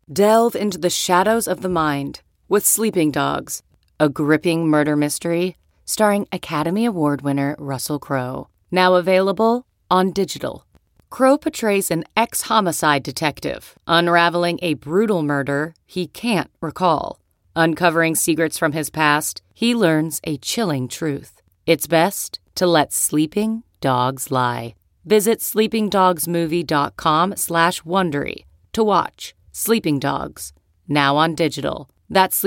Delve into the shadows of the mind with Sleeping Dogs, a gripping murder mystery starring Academy Award winner Russell Crowe. Now available on digital. Crowe portrays an ex-homicide detective unraveling a brutal murder he can't recall. Uncovering secrets from his past, he learns a chilling truth. It's best to let sleeping dogs lie. Visit sleepingdogsmovie.com/Wondery to watch Sleeping Dogs, now on digital. That's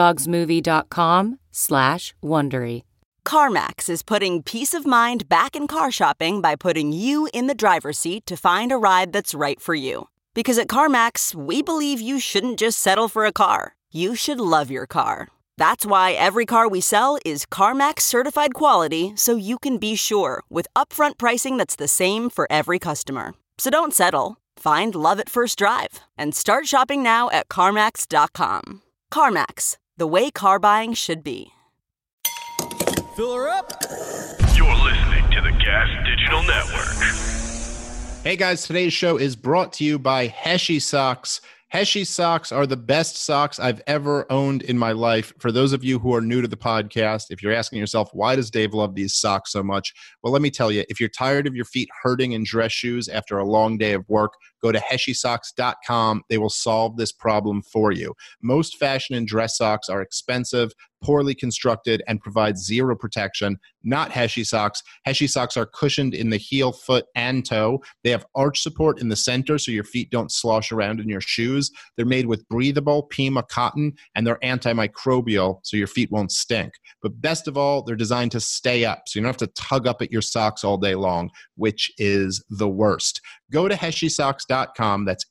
sleepingdogsmovie.com/Wondery. CarMax is putting peace of mind back in car shopping by putting you in the driver's seat to find a ride that's right for you. Because at CarMax, we believe you shouldn't just settle for a car. You should love your car. That's why every car we sell is CarMax certified quality, so you can be sure with upfront pricing that's the same for every customer. So don't settle. Find love at first drive and start shopping now at CarMax.com. CarMax, the way car buying should be. Fill her up. You're listening to the Gas Digital Network. Hey guys, today's show is brought to you by Heshy Socks. Heshy Socks are the best socks I've ever owned in my life. For those of you who are new to the podcast, if you're asking yourself, why does Dave love these socks so much? Well, let me tell you, if you're tired of your feet hurting in dress shoes after a long day of work, go to heshysocks.com. They will solve this problem for you. Most fashion and dress socks are expensive, poorly constructed, and provide zero protection. Not Heshy Socks. Heshy Socks are cushioned in the heel, foot, and toe. They have arch support in the center so your feet don't slosh around in your shoes. They're made with breathable Pima cotton, and they're antimicrobial so your feet won't stink. But best of all, they're designed to stay up so you don't have to tug up at your socks all day long, which is the worst. Go to heshysocks.com. That's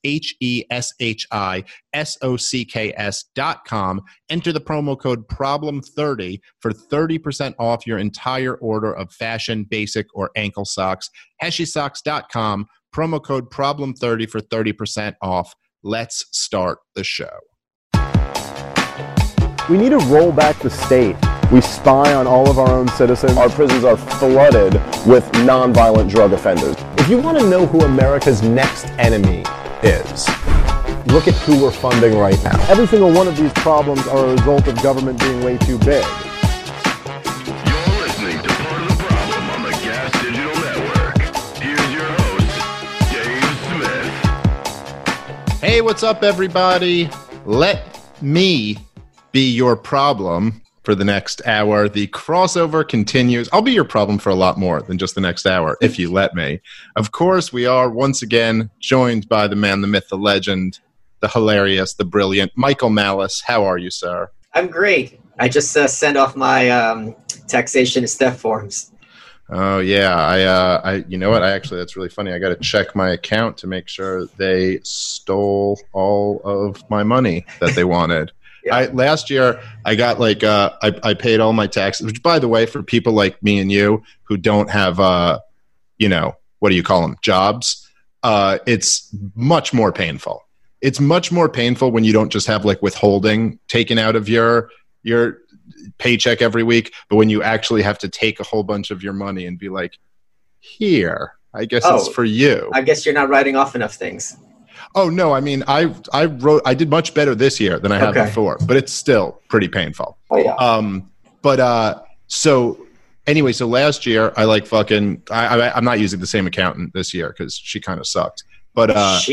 HESHISOCKS.com. Enter the promo code PROBLEM30 for 30% off your entire order of fashion, basic, or ankle socks. heshysocks.com. Promo code PROBLEM30 for 30% off. Let's start the show. We need to roll back the state. We spy on all of our own citizens. Our prisons are flooded with nonviolent drug offenders. If you want to know who America's next enemy is, look at who we're funding right now. Every single one of these problems are a result of government being way too big. You're listening to Part of the Problem on the Gas Digital Network. Here's your host, Dave Smith. Hey, what's up, everybody? Let me be your problem for the next hour. The crossover continues. I'll be your problem for a lot more than just the next hour, if you let me. Of course, we are once again joined by the man, the myth, the legend, the hilarious, the brilliant, Michael Malice. How are you, sir? I'm great. I just sent off my taxation and step forms. Oh, yeah. I you know what? That's really funny. I got to check my account to make sure they stole all of my money that they wanted. Yeah. Last year, I got I paid all my taxes, which, by the way, for people like me and you who don't have, what do you call them, jobs, it's much more painful. It's much more painful when you don't just have withholding taken out of your paycheck every week, but when you actually have to take a whole bunch of your money and be like, here, I guess it's for you. I guess you're not writing off enough things. Oh, no. I mean, I did much better this year than I have before, but it's still pretty painful. Oh, yeah. So anyway, so last year I I'm not using the same accountant this year because she kind of sucked. But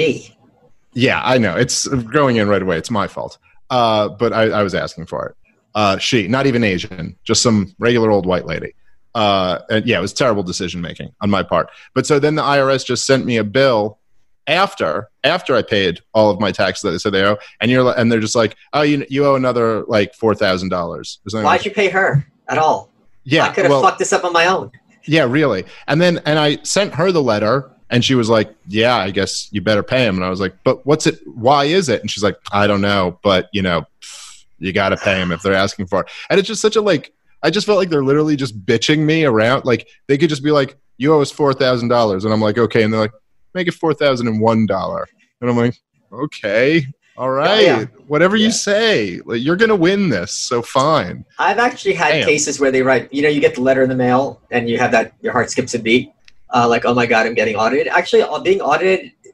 yeah, I know. It's going in right away. It's my fault. But I was asking for it. She, not even Asian, just some regular old white lady. And yeah, it was terrible decision making on my part. But so then the IRS just sent me a bill after I paid all of my taxes that they said they owe, and they're just like, oh, you owe another $4,000. Why'd you pay her at all? Yeah, I could have fucked this up on my own. Yeah, really. And I sent her the letter, and she was like, yeah, I guess you better pay him. And I was like, but why is it? And she's like, I don't know, but you got to pay him if they're asking for it. And it's just such I just felt like they're literally just bitching me around. Like they could just be like, you owe us $4,000. And I'm like, okay. And they're like, make it $4,001. And I'm like, okay, all right, whatever you say. You're going to win this, so fine. I've actually had cases where they write, you get the letter in the mail and you have that, your heart skips a beat. Oh my God, I'm getting audited. Actually, being audited,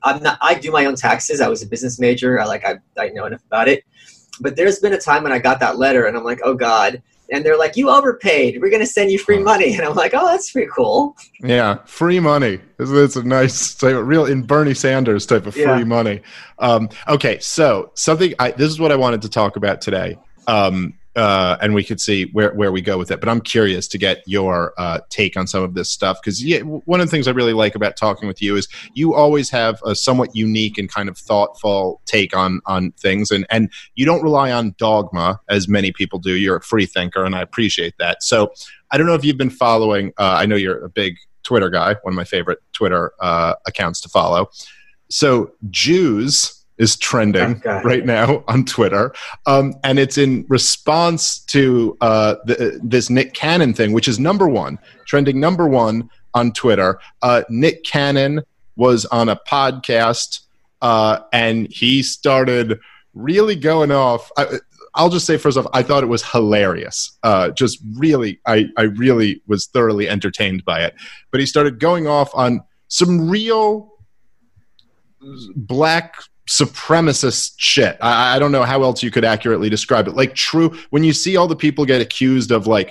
I do my own taxes. I was a business major. I know enough about it. But there's been a time when I got that letter and I'm like, oh God. And they're like, you overpaid. We're going to send you free money. And I'm like, oh, that's pretty cool. Yeah, free money. It's a nice, real in Bernie Sanders type of free money. Okay, so this is what I wanted to talk about today. And we could see where we go with it. But I'm curious to get your take on some of this stuff, because one of the things I really like about talking with you is you always have a somewhat unique and kind of thoughtful take on things, and you don't rely on dogma as many people do. You're a free thinker, and I appreciate that. So I don't know if you've been following. I know you're a big Twitter guy, one of my favorite Twitter accounts to follow. So Jews is trending right now on Twitter. And it's in response to this Nick Cannon thing, which is trending number one on Twitter. Nick Cannon was on a podcast and he started really going off. I'll just say first off, I thought it was hilarious. Just really, I really was thoroughly entertained by it. But he started going off on some real black supremacist shit. I don't know how else you could accurately describe it. Like true, when you see all the people get accused of like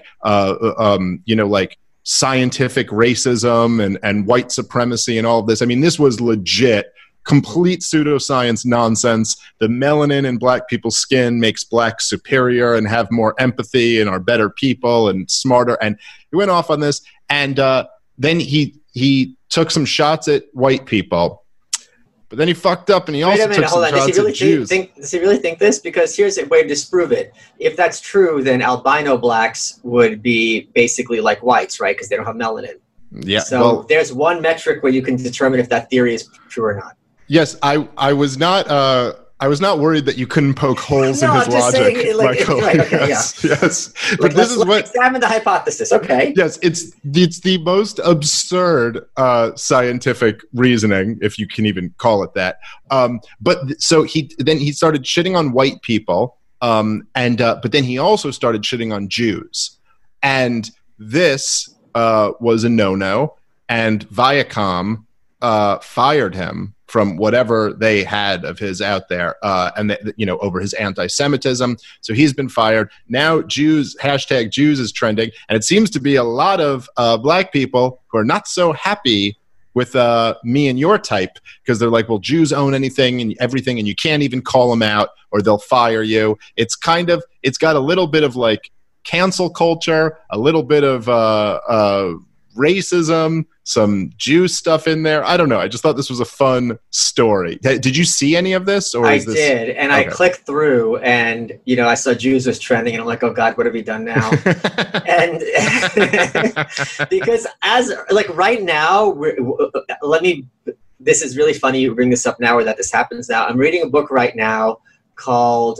scientific racism and white supremacy and all of this. I mean, this was legit, complete pseudoscience nonsense. The melanin in black people's skin makes blacks superior and have more empathy and are better people and smarter. And he went off on this. And then he took some shots at white people. But then he fucked up, and he also took some shots at Jews. Does he really think this? Because here's a way to disprove it. If that's true, then albino blacks would be basically like whites, right? Because they don't have melanin. Yeah. So there's one metric where you can determine if that theory is true or not. Yes, I was not worried that you couldn't poke holes in his logic, Michael. Right, okay, yes. But this is what examine the hypothesis. Okay. Yes, it's the most absurd scientific reasoning, if you can even call it that. But so he started shitting on white people, but then he also started shitting on Jews, and this was a no-no, and Viacom fired him from whatever they had of his out there, over his anti-Semitism. So he's been fired. Now Jews, #Jews is trending. And it seems to be a lot of black people who are not so happy with me and your type, because they're like, well, Jews own anything and everything, and you can't even call them out or they'll fire you. It's got a little bit of like cancel culture, a little bit of racism, some Jew stuff in there. I don't know. I just thought this was a fun story. Did you see any of this? Or I did, and okay. I clicked through, and I saw Jews was trending, and I'm like, oh God, what have we done now? And because right now, this is really funny you bring this up now, or that this happens now. I'm reading a book right now called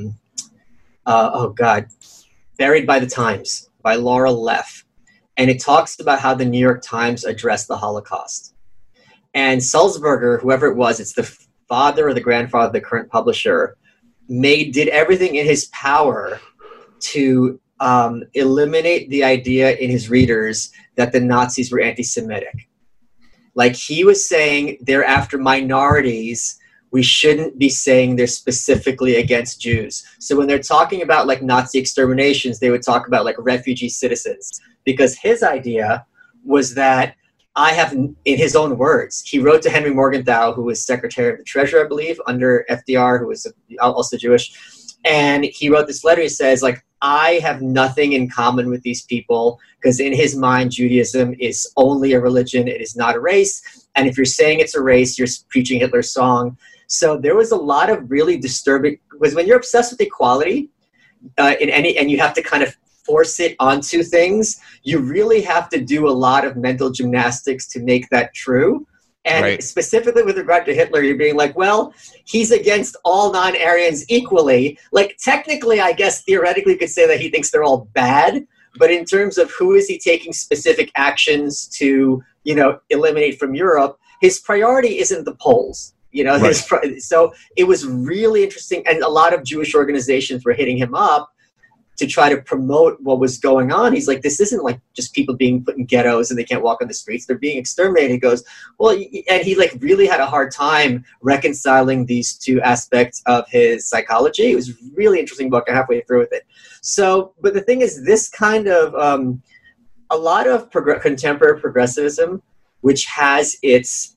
Buried by the Times by Laura Leff. And it talks about how the New York Times addressed the Holocaust. And Sulzberger, whoever it was, it's the father or the grandfather of the current publisher, did everything in his power to eliminate the idea in his readers that the Nazis were anti-Semitic. Like he was saying they're after minorities, we shouldn't be saying they're specifically against Jews. So when they're talking about like Nazi exterminations, they would talk about like refugee citizens. Because his idea was that in his own words, he wrote to Henry Morgenthau, who was Secretary of the Treasury, I believe, under FDR, who was also Jewish. And he wrote this letter. He says, like, I have nothing in common with these people, because in his mind, Judaism is only a religion. It is not a race. And if you're saying it's a race, you're preaching Hitler's song. So there was a lot of really disturbing, because when you're obsessed with equality and you have to kind of force it onto things, you really have to do a lot of mental gymnastics to make that true. And right. Specifically with regard to Hitler, you're being like, well, he's against all non-Aryans equally. Like technically, I guess theoretically you could say that he thinks they're all bad, but in terms of who is he taking specific actions to, eliminate from Europe, his priority isn't the Poles. Right. So it was really interesting. And a lot of Jewish organizations were hitting him up to try to promote what was going on. He's like, this isn't like just people being put in ghettos and they can't walk on the streets. They're being exterminated. He goes, well, and he like really had a hard time reconciling these two aspects of his psychology. It was a really interesting book. I'm halfway through with it. So, but the thing is, this kind of, a lot of contemporary progressivism, which has its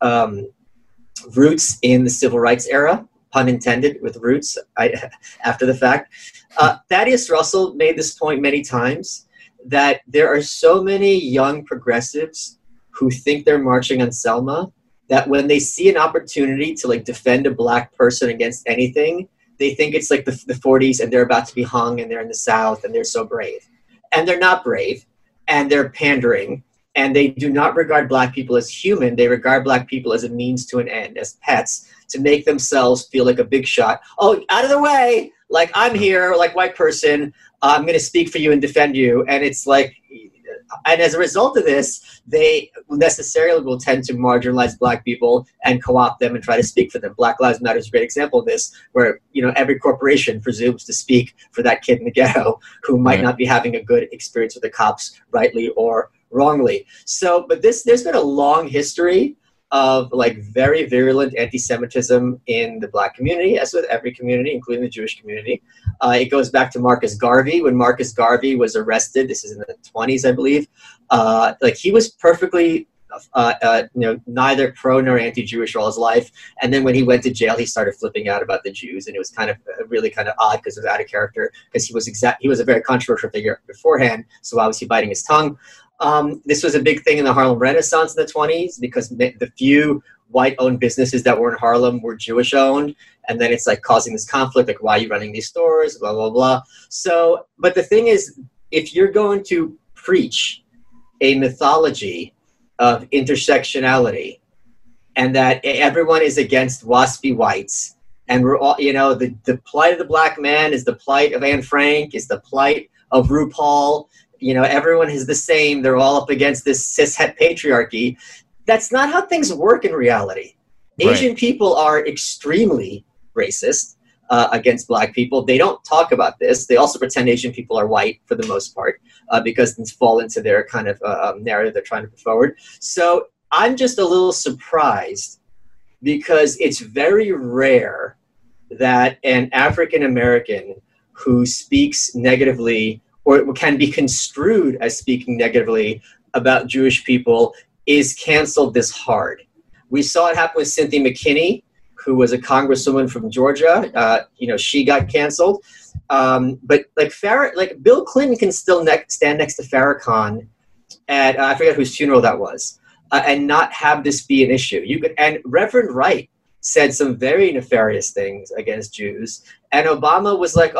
roots in the civil rights era, pun intended, with roots after the fact. Thaddeus Russell made this point many times, that there are so many young progressives who think they're marching on Selma that when they see an opportunity to like defend a black person against anything, they think it's like the 40s and they're about to be hung and they're in the South and they're so brave. And they're not brave, and they're pandering, and they do not regard black people as human. They regard black people as a means to an end, as pets, to make themselves feel like a big shot. Oh, out of the way! Like, I'm here, like white person, I'm going to speak for you and defend you. And it's like, and as a result of this, they necessarily will tend to marginalize black people and co-opt them and try to speak for them. Black Lives Matter is a great example of this, where, you know, every corporation presumes to speak for that kid in the ghetto who might not be having a good experience with the cops, rightly or wrongly. So, but there's been a long history of like very virulent anti-Semitism in the black community, as with every community, including the Jewish community. It goes back to Marcus Garvey. When Marcus Garvey was arrested, this is in the 20s, I believe, like he was perfectly neither pro nor anti-Jewish all his life. And then when he went to jail, he started flipping out about the Jews, and it was kind of really kind of odd because it was out of character, because he was a very controversial figure beforehand. So why was he biting his tongue? This was a big thing in the Harlem Renaissance in the 20s, because the few white-owned businesses that were in Harlem were Jewish-owned, and then it's like causing this conflict, like, why are you running these stores, blah, blah, blah. So, but the thing is, if you're going to preach a mythology of intersectionality, and that everyone is against waspy whites, and we're all, you know, the plight of the black man is the plight of Anne Frank, is the plight of RuPaul, you know, everyone is the same, they're all up against this cishet patriarchy. That's not how things work in reality. Asian people are extremely racist against black people. They don't talk about this. They also pretend Asian people are white for the most part, because it's fall into their kind of narrative they're trying to put forward. So I'm just a little surprised, because it's very rare that an African American who speaks negatively, or can be construed as speaking negatively about Jewish people, is canceled this hard. We saw it happen with Cynthia McKinney, who was a congresswoman from Georgia. She got canceled. But like Bill Clinton can still stand next to Farrakhan at, I forget whose funeral that was, and not have this be an issue. And Reverend Wright said some very nefarious things against Jews, and Obama was like,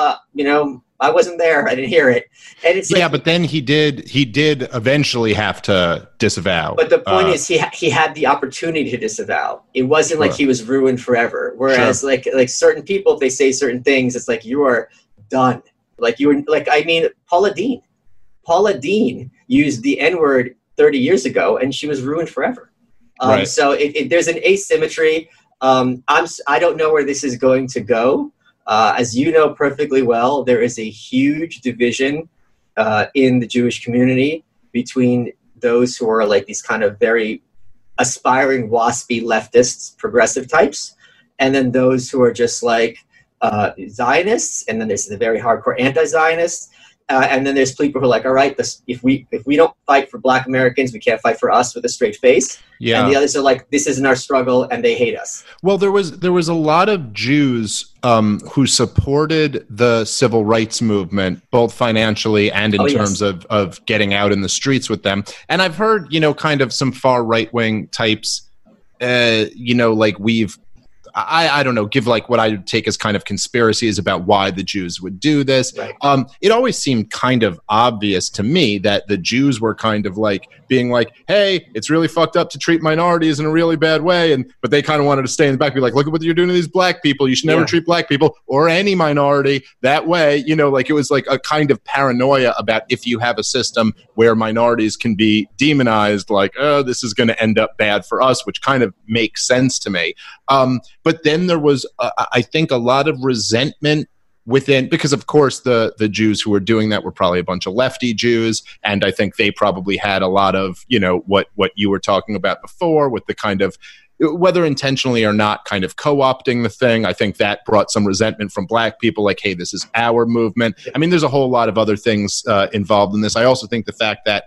I wasn't there, I didn't hear it. And it's but then he did eventually have to disavow. But the point is, he had the opportunity to disavow. It wasn't like he was ruined forever. Whereas like certain people, if they say certain things, it's like, you are done. Like you were Paula Deen used the N-word 30 years ago, and she was ruined forever. So there's an asymmetry. I don't know where this is going to go. As you know perfectly well, there is a huge division in the Jewish community between those who are like these kind of very aspiring waspy leftists, progressive types, and then those who are just like Zionists, and then there's the very hardcore anti-Zionists. And then there's people who are like, all right, if we don't fight for black Americans, we can't fight for us with a straight face. Yeah. And the others are like, this isn't our struggle, and they hate us. Well, there was a lot of Jews who supported the civil rights movement, both financially and in terms of getting out in the streets with them. And I've heard, kind of some far right-wing types, I don't know, give like what I would take as kind of conspiracies about why the Jews would do this. Right. It always seemed kind of obvious to me that the Jews were kind of like being like, hey, it's really fucked up to treat minorities in a really bad way. But they kind of wanted to stay in the back, be like, look at what you're doing to these black people. You should never treat black people or any minority that way. Like it was like a kind of paranoia about if you have a system where minorities can be demonized, like, oh, this is going to end up bad for us, which kind of makes sense to me. But then there was, I think, a lot of resentment within, because of course the Jews who were doing that were probably a bunch of lefty Jews, and I think they probably had a lot of, you know, what you were talking about before with the kind of, whether intentionally or not, kind of co-opting the thing. I think that brought some resentment from black people, like, hey, this is our movement. I mean, there's a whole lot of other things involved in this. I also think the fact that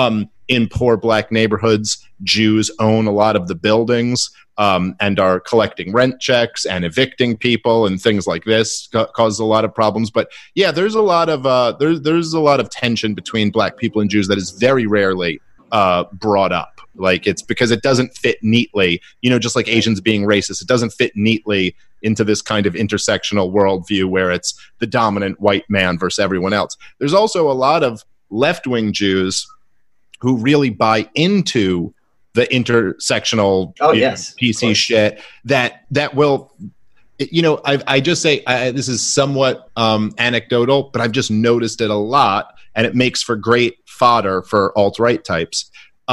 in poor black neighborhoods, Jews own a lot of the buildings and are collecting rent checks and evicting people and things like this causes a lot of problems. But yeah, there's a lot of there's a lot of tension between black people and Jews that is very rarely brought up. Like, it's because it doesn't fit neatly, you know, just like Asians being racist, it doesn't fit neatly into this kind of intersectional worldview where it's the dominant white man versus everyone else. There's also a lot of left-wing Jews who really buy into the intersectional PC shit that will, you know, I just say, this is somewhat anecdotal, but I've just noticed it a lot, and it makes for great fodder for alt-right types.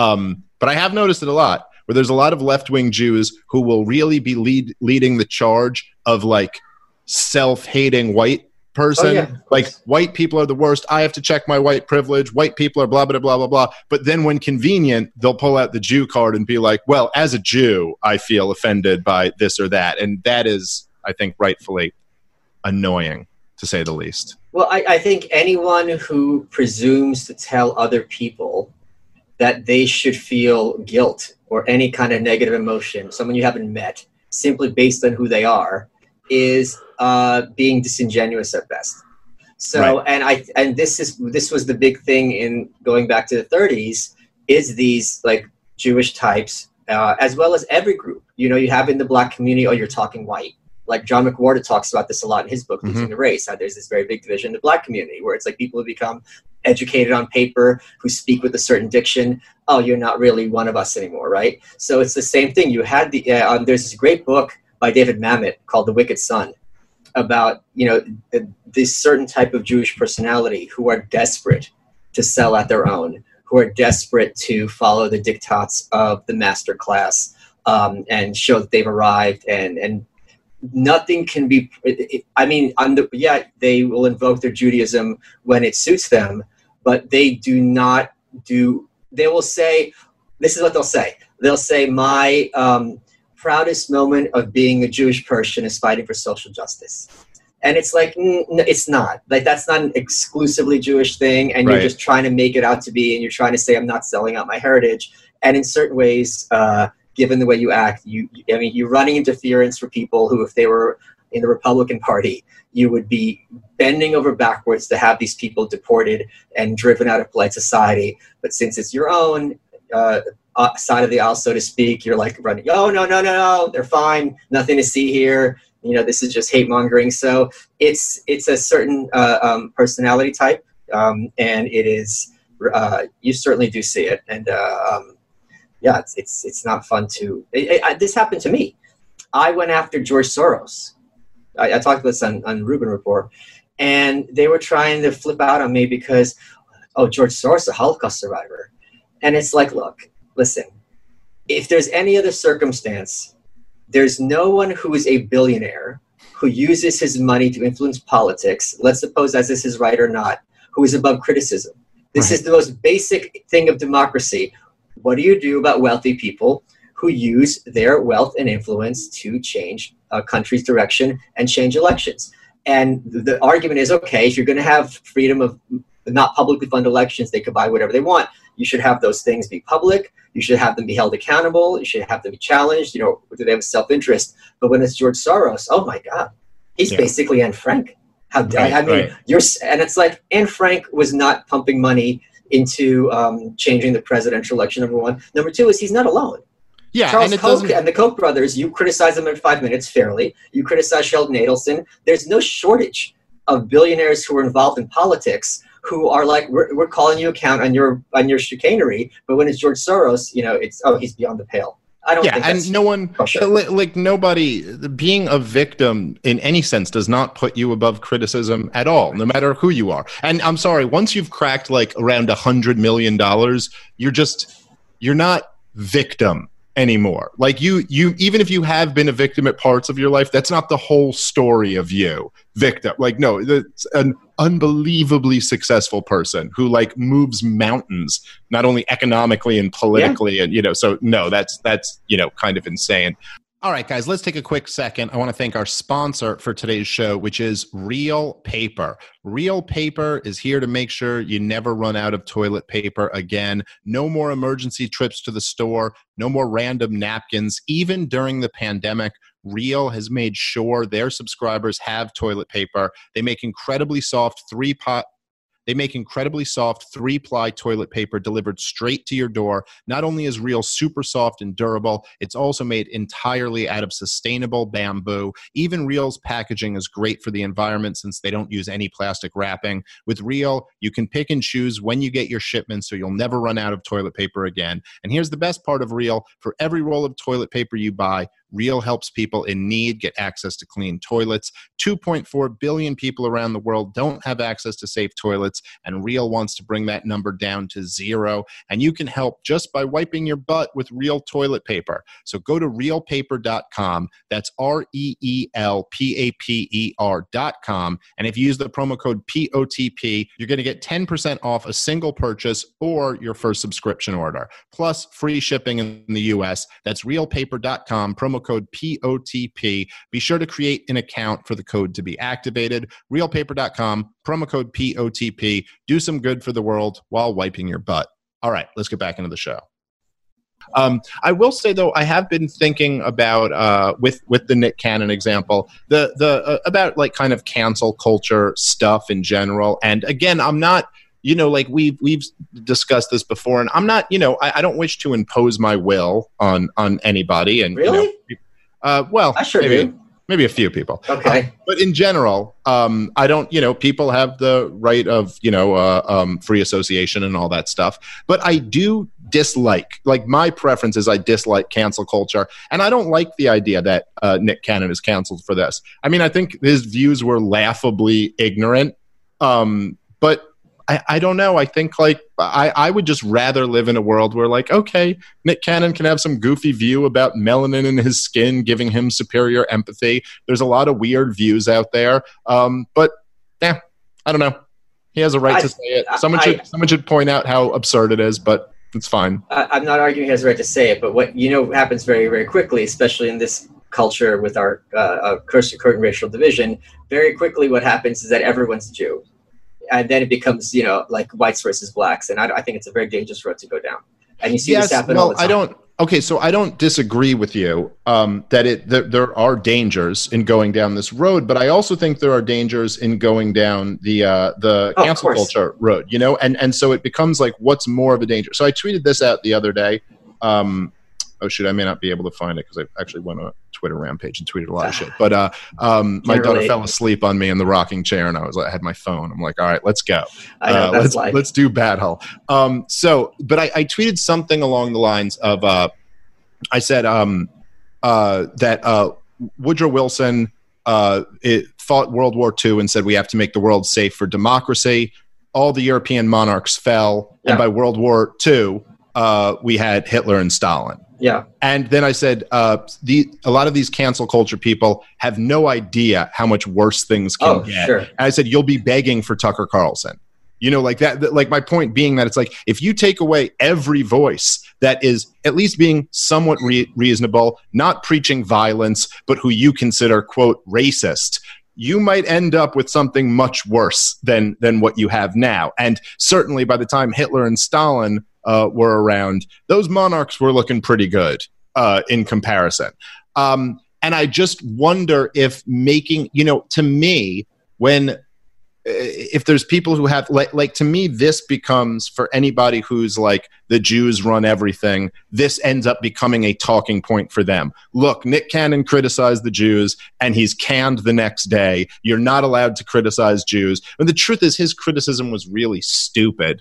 But I have noticed it a lot, where there's a lot of left-wing Jews who will really be leading the charge of, like, self-hating white person. Like, white people are the worst. I have to check my white privilege. White people are blah, blah, blah, blah, blah. But then when convenient, they'll pull out the Jew card and be like, well, as a Jew, I feel offended by this or that. And that is, I think, rightfully annoying, to say the least. Well, I think anyone who presumes to tell other people that they should feel guilt or any kind of negative emotion, someone you haven't met, simply based on who they are, is being disingenuous at best. So, right. and this was the big thing in going back to the 30s, is these, like, Jewish types, as well as every group. You know, you have in the black community, oh, you're talking white. Like John McWhorter talks about this a lot in his book, Losing the Race, how there's this very big division in the black community where it's like people who become educated on paper, who speak with a certain diction. Oh, you're not really one of us anymore, right? So it's the same thing. You had there's this great book by David Mamet called The Wicked Son about, you know, this certain type of Jewish personality who are desperate to sell at their own, who are desperate to follow the diktats of the master class and show that they've arrived, and nothing can be, they will invoke their Judaism when it suits them, but they will say, this is what they'll say. They'll say, my proudest moment of being a Jewish person is fighting for social justice. And it's like, it's not. Like, that's not an exclusively Jewish thing, and you're just trying to make it out to be, and you're trying to say, I'm not selling out my heritage. And in certain ways, given the way you act, you're running interference for people who, if they were in the Republican Party, you would be bending over backwards to have these people deported and driven out of polite society. But since it's your own side of the aisle, so to speak, you're like running, oh, no, they're fine, nothing to see here. You know, this is just hate mongering. So it's a certain personality type, and it is, you certainly do see it. And it's not fun to. This happened to me. I went after George Soros. I talked about this on Rubin Report, and they were trying to flip out on me because, oh, George Soros, a Holocaust survivor. And it's like, look, listen, if there's any other circumstance, there's no one who is a billionaire who uses his money to influence politics, let's suppose as this is right or not, who is above criticism. This is the most basic thing of democracy. What do you do about wealthy people who use their wealth and influence to change a country's direction and change elections? And the argument is, okay, if you're going to have freedom of not publicly funded elections, they could buy whatever they want. You should have those things be public. You should have them be held accountable. You should have them be challenged. You know, do they have a self-interest? But when it's George Soros, oh my God, he's basically Anne Frank. And it's like, Anne Frank was not pumping money into changing the presidential election, number one. Number two is he's not alone. Yeah, Charles Koch and the Koch brothers, you criticize them in 5 minutes fairly. You criticize Sheldon Adelson. There's no shortage of billionaires who are involved in politics who are like, we're calling you account on your chicanery. But when it's George Soros, you know, it's, oh, he's beyond the pale. I don't think that's, and no one, like nobody, being a victim in any sense does not put you above criticism at all, no matter who you are. And I'm sorry, once you've cracked like around $100 million, you're not victim anymore. Like you even if you have been a victim at parts of your life, that's not the whole story of you. Victim. Like, no, it's an unbelievably successful person who like moves mountains, not only economically and politically, and so no, that's kind of insane. All right, guys, let's take a quick second. I want to thank our sponsor for today's show, which is Real Paper. Real Paper is here to make sure you never run out of toilet paper again. No more emergency trips to the store. No more random napkins. Even during the pandemic, Real has made sure their subscribers have toilet paper. They make incredibly soft three-ply toilet paper delivered straight to your door. Not only is Real super soft and durable, it's also made entirely out of sustainable bamboo. Even Real's packaging is great for the environment since they don't use any plastic wrapping. With Real, you can pick and choose when you get your shipments so you'll never run out of toilet paper again. And here's the best part of Real. For every roll of toilet paper you buy, Real helps people in need get access to clean toilets. 2.4 billion people around the world don't have access to safe toilets, and Real wants to bring that number down to 0. And you can help just by wiping your butt with Real toilet paper. So go to realpaper.com. That's REELPAPER.com. And if you use the promo code POTP, you're going to get 10% off a single purchase or your first subscription order, plus free shipping in the U.S. That's realpaper.com, promo code POTP. Be sure to create an account for the code to be activated. Realpaper.com, promo code POTP. Do some good for the world while wiping your butt. All right, let's get back into the show. I will say, though, I have been thinking about with the Nick Cannon example, the about like kind of cancel culture stuff in general. And again, I'm not, like we've discussed this before, and I'm not, I don't wish to impose my will on anybody. And really, well, I sure do. Maybe a few people. Okay. But in general, I don't, people have the right of, free association and all that stuff. But I do dislike, like my preference is I dislike cancel culture. And I don't like the idea that Nick Cannon is canceled for this. I mean, I think his views were laughably ignorant. But I don't know. I think like I would just rather live in a world where like, okay, Nick Cannon can have some goofy view about melanin in his skin, giving him superior empathy. There's a lot of weird views out there. But I don't know. He has a right to say it. Someone should point out how absurd it is, but it's fine. I'm not arguing he has a right to say it, but what happens very, very quickly, especially in this culture with our curtain racial division, very quickly what happens is that everyone's a Jew. And then it becomes, like whites versus blacks. And I think it's a very dangerous road to go down. And you see this happen all the time. So I don't disagree with you that there are dangers in going down this road, but I also think there are dangers in going down the cancel culture road, and so it becomes like, what's more of a danger? So I tweeted this out the other day. Oh shoot, I may not be able to find it because I actually went on a Twitter rampage and tweeted a lot of shit. But my daughter fell asleep on me in the rocking chair, and I had my phone. I'm like, all right, let's go. Let's do Bad Hull. But I tweeted something along the lines of I said that Woodrow Wilson fought World War II and said we have to make the world safe for democracy. All the European monarchs fell, and by World War II, we had Hitler and Stalin. Yeah. And then I said, a lot of these cancel culture people have no idea how much worse things can get. Sure. And I said, you'll be begging for Tucker Carlson. Like that, like my point being that it's like, if you take away every voice that is at least being somewhat reasonable, not preaching violence, but who you consider, quote, racist, you might end up with something much worse than what you have now. And certainly by the time Hitler and Stalin were around, those monarchs were looking pretty good in comparison. And I just wonder if making, to me, if there's people who have, like to me, this becomes, for anybody who's like, the Jews run everything, this ends up becoming a talking point for them. Look, Nick Cannon criticized the Jews and he's canned the next day. You're not allowed to criticize Jews. And the truth is his criticism was really stupid.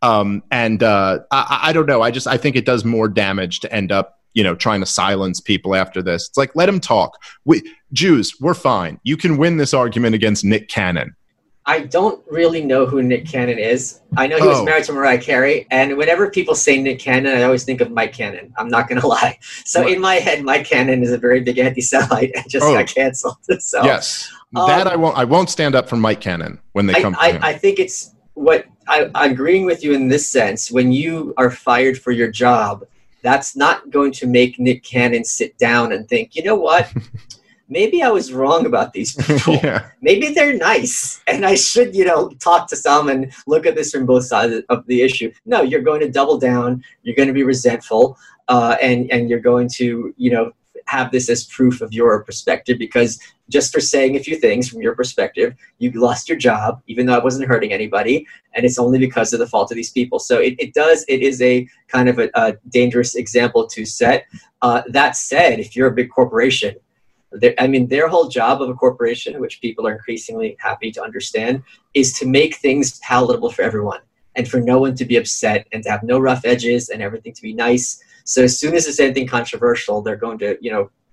I don't know. I think it does more damage to end up, trying to silence people after this. It's like, let him talk. Jews, we're fine. You can win this argument against Nick Cannon. I don't really know who Nick Cannon is. I know he was married to Mariah Carey, and whenever people say Nick Cannon, I always think of Mike Cannon. I'm not going to lie. So in my head, Mike Cannon is a very big anti-Semite and just got canceled. So, yes, that I won't stand up for Mike Cannon when they come to him. I think it's what I'm agreeing with you in this sense. When you are fired for your job, that's not going to make Nick Cannon sit down and think, you know what? Maybe I was wrong about these people. Maybe they're nice, and I should, talk to some and look at this from both sides of the issue. No, you're going to double down. You're going to be resentful, and you're going to, have this as proof of your perspective, because just for saying a few things from your perspective, you lost your job, even though it wasn't hurting anybody, and it's only because of the fault of these people. So it is a kind of a dangerous example to set. That said, if you're a big corporation, their whole job of a corporation, which people are increasingly happy to understand, is to make things palatable for everyone and for no one to be upset and to have no rough edges and everything to be nice. So as soon as there's anything controversial, they're going to,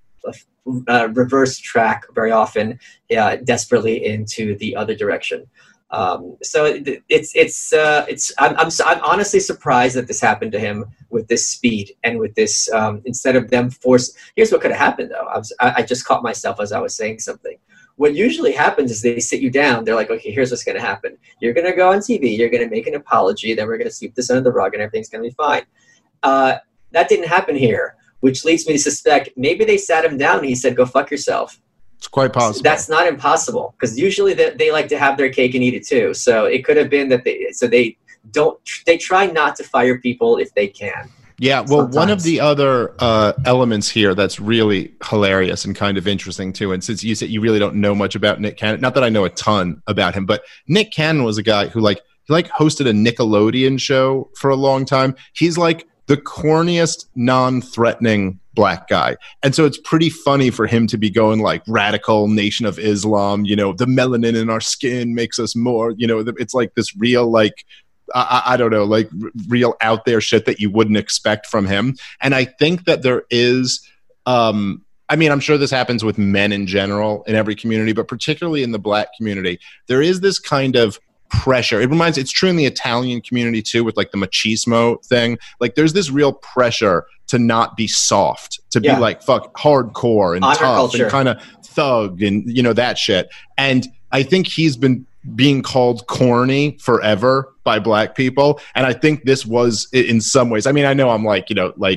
reverse track very often, desperately into the other direction. So I'm honestly surprised that this happened to him with this speed and with this, instead of them here's what could have happened though. I just caught myself as I was saying something. What usually happens is they sit you down. They're like, okay, here's what's going to happen. You're going to go on TV. You're going to make an apology. Then we're going to sweep this under the rug and everything's going to be fine. That didn't happen here, which leads me to suspect maybe they sat him down and he said, go fuck yourself. It's quite possible. That's not impossible, because usually they like to have their cake and eat it too. So it could have been that they try not to fire people if they can. Yeah, well, sometimes. One of the other elements here that's really hilarious and kind of interesting too, and since you said you really don't know much about Nick Cannon, not that I know a ton about him, but Nick Cannon was a guy who he hosted a Nickelodeon show for a long time. He's like the corniest, non-threatening black guy. And so it's pretty funny for him to be going like radical Nation of Islam, the melanin in our skin makes us more, it's like this real, like, I don't know, like real out there shit that you wouldn't expect from him. And I think that there is, I'm sure this happens with men in general in every community, but particularly in the black community, there is this kind of pressure. It's true in the Italian community too, with like the machismo thing. Like there's this real pressure to not be soft, to be like fuck hardcore and honor tough culture. And kind of thug and that shit. And I think he's been being called corny forever by black people, and I think this was in some ways. I know I'm like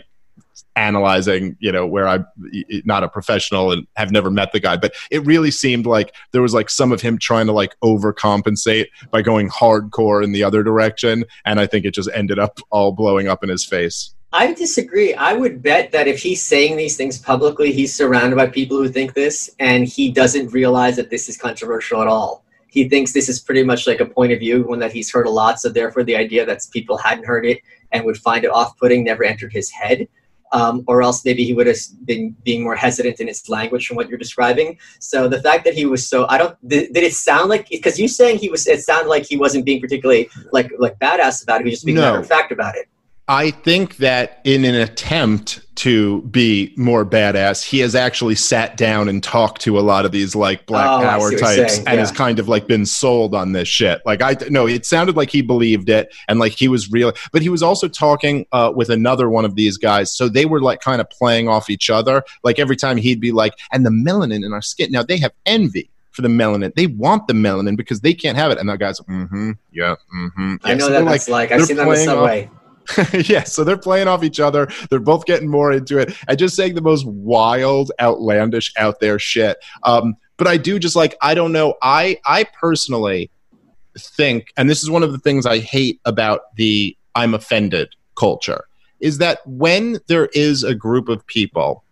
analyzing, where I'm not a professional and have never met the guy, but it really seemed like there was like some of him trying to like overcompensate by going hardcore in the other direction, and I think it just ended up all blowing up in his face. I disagree. I would bet that if he's saying these things publicly, he's surrounded by people who think this, and he doesn't realize that this is controversial at all. He thinks this is pretty much like a point of view, one that he's heard a lot, so therefore the idea that people hadn't heard it and would find it off-putting never entered his head. Or else maybe he would have been being more hesitant in his language from what you're describing. So the fact that he was so, did it sound like, because you saying it sounded like he wasn't being particularly like badass about it, he was just being matter of fact about it. I think that in an attempt to be more badass, he has actually sat down and talked to a lot of these like black power types and has kind of like been sold on this shit. Like it sounded like he believed it and like he was real, but he was also talking with another one of these guys. So they were like kind of playing off each other. Like every time he'd be like, and the melanin in our skin. Now they have envy for the melanin. They want the melanin because they can't have it. And that guy's, yeah. I know so that's like, I've seen that on the subway. Yeah, so they're playing off each other. They're both getting more into it and just saying the most wild, outlandish, out there shit. But I do just like, I don't know. I personally think, and this is one of the things I hate about the I'm offended culture, is that when there is a group of people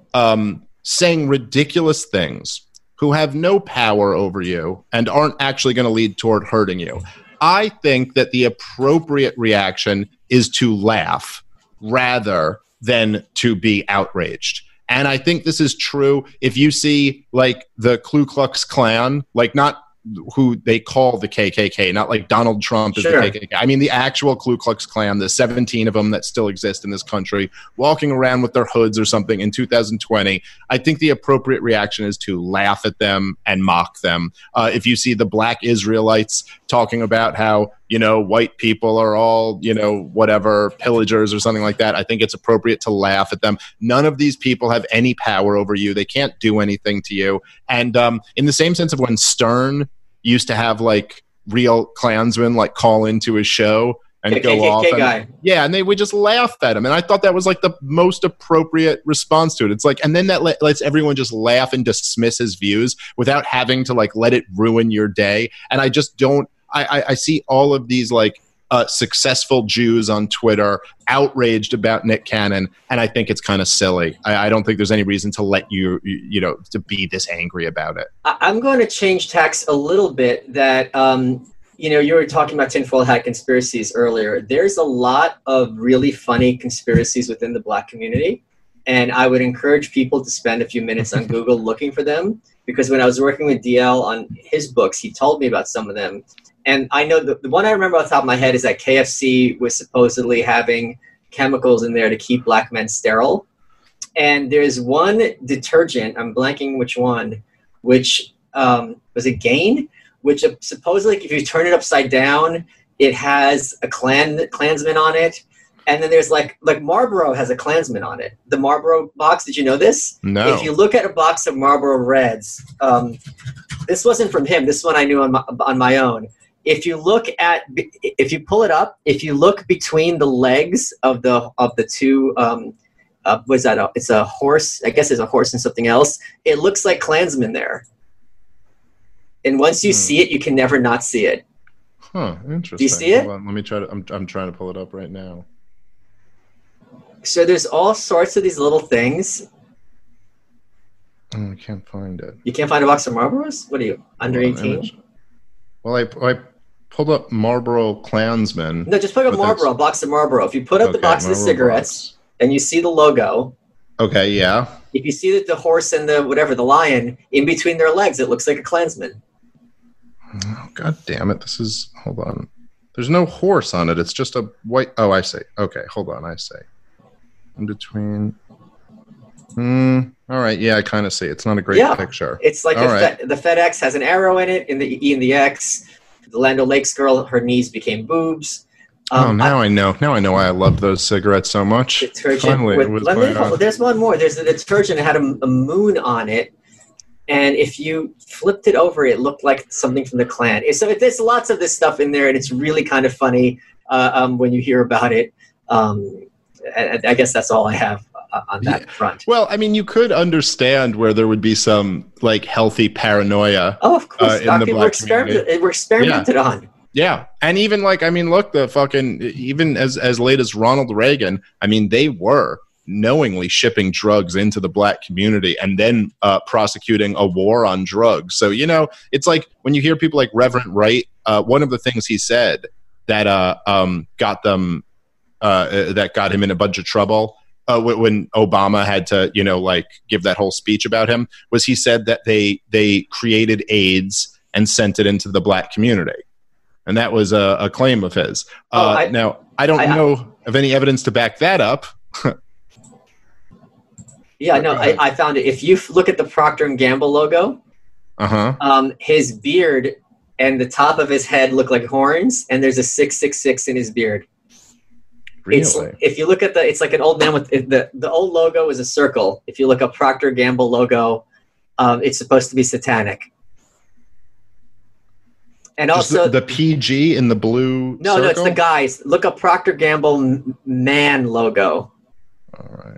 saying ridiculous things who have no power over you and aren't actually going to lead toward hurting you, I think that the appropriate reaction is to laugh rather than to be outraged. And I think this is true if you see like the Ku Klux Klan, like not who they call the KKK, not like Donald Trump is Sure. the KKK. I mean the actual Ku Klux Klan, the 17 of them that still exist in this country, walking around with their hoods or something in 2020. I think the appropriate reaction is to laugh at them and mock them. If you see the Black Israelites talking about how, you know, white people are all, you know, whatever, pillagers or something like that, I think it's appropriate to laugh at them. None of these people have any power over you. They can't do anything to you. And in the same sense of when Stern used to have like real Klansmen like call into his show and go off. guy. Yeah, and they would just laugh at him. And I thought that was like the most appropriate response to it. It's like, and then that lets everyone just laugh and dismiss his views without having to like let it ruin your day. And I just don't, I see all of these like successful Jews on Twitter outraged about Nick Cannon, and I think it's kind of silly. I don't think there's any reason to let you know, to be this angry about it. I'm going to change tacks a little bit. That you know, you were talking about tinfoil hat conspiracies earlier. There's a lot of really funny conspiracies within the Black community, and I would encourage people to spend a few minutes on Google looking for them, because when I was working with DL on his books, he told me about some of them. And I know the one I remember off the top of my head is that KFC was supposedly having chemicals in there to keep Black men sterile. And there's one detergent, I'm blanking which one, which was it Gain? Which supposedly if you turn it upside down, it has a Klansman on it. And then there's like Marlboro has a Klansman on it. The Marlboro box, did you know this? No. If you look at a box of Marlboro Reds, this wasn't from him. This one I knew on my own. If you pull it up, if you look between the legs of the two, what is that? It's a horse. I guess it's a horse and something else. It looks like Klansman there. And once you see it, you can never not see it. Huh, interesting. Do you see it? Hold on, let me try to, I'm trying to pull it up right now. So there's all sorts of these little things. Oh, I can't find it. You can't find a box of Marlboros? What are you, under 18? Well, I pulled up Marlboro Klansman. No, just put up Marlboro, a box of Marlboro. If you put up the box of cigarettes and you see the logo. Okay, yeah. If you see that the horse and the lion, in between their legs, it looks like a Klansman. Oh, God damn it. Hold on. There's no horse on it. It's just a white. Oh, I see. Okay, hold on. I see. In between. All right. Yeah, I kind of see. It's not a great picture. It's like the FedEx has an arrow in it, in the E and the X. The Land O'Lakes girl, her knees became boobs. Now I know. Now I know why I love those cigarettes so much. Finally, there's one more. There's a detergent that had a moon on it. And if you flipped it over, it looked like something from the Klan. So there's lots of this stuff in there, and it's really kind of funny when you hear about it. I guess that's all I have on that front. Well, I mean, you could understand where there would be some like healthy paranoia. Oh, of course. In the Black community. We're experimented on. Yeah. And even like, I mean, look, even as late as Ronald Reagan, I mean, they were knowingly shipping drugs into the Black community and then prosecuting a war on drugs. So, you know, it's like when you hear people like Reverend Wright, one of the things he said that got him in a bunch of trouble when Obama had to, you know, like give that whole speech about him, was he said that they created AIDS and sent it into the Black community. And that was a claim of his. Now, I don't know of any evidence to back that up. Yeah, no, I found it. If you look at the Procter & Gamble logo, his beard and the top of his head look like horns, and there's a 666 in his beard. Really? If you look at it's like an old man with the old logo is a circle. If you look up Procter & Gamble logo, it's supposed to be satanic. And just also the PG in the blue circle? No, it's the guys. Look up Procter & Gamble man logo. All right.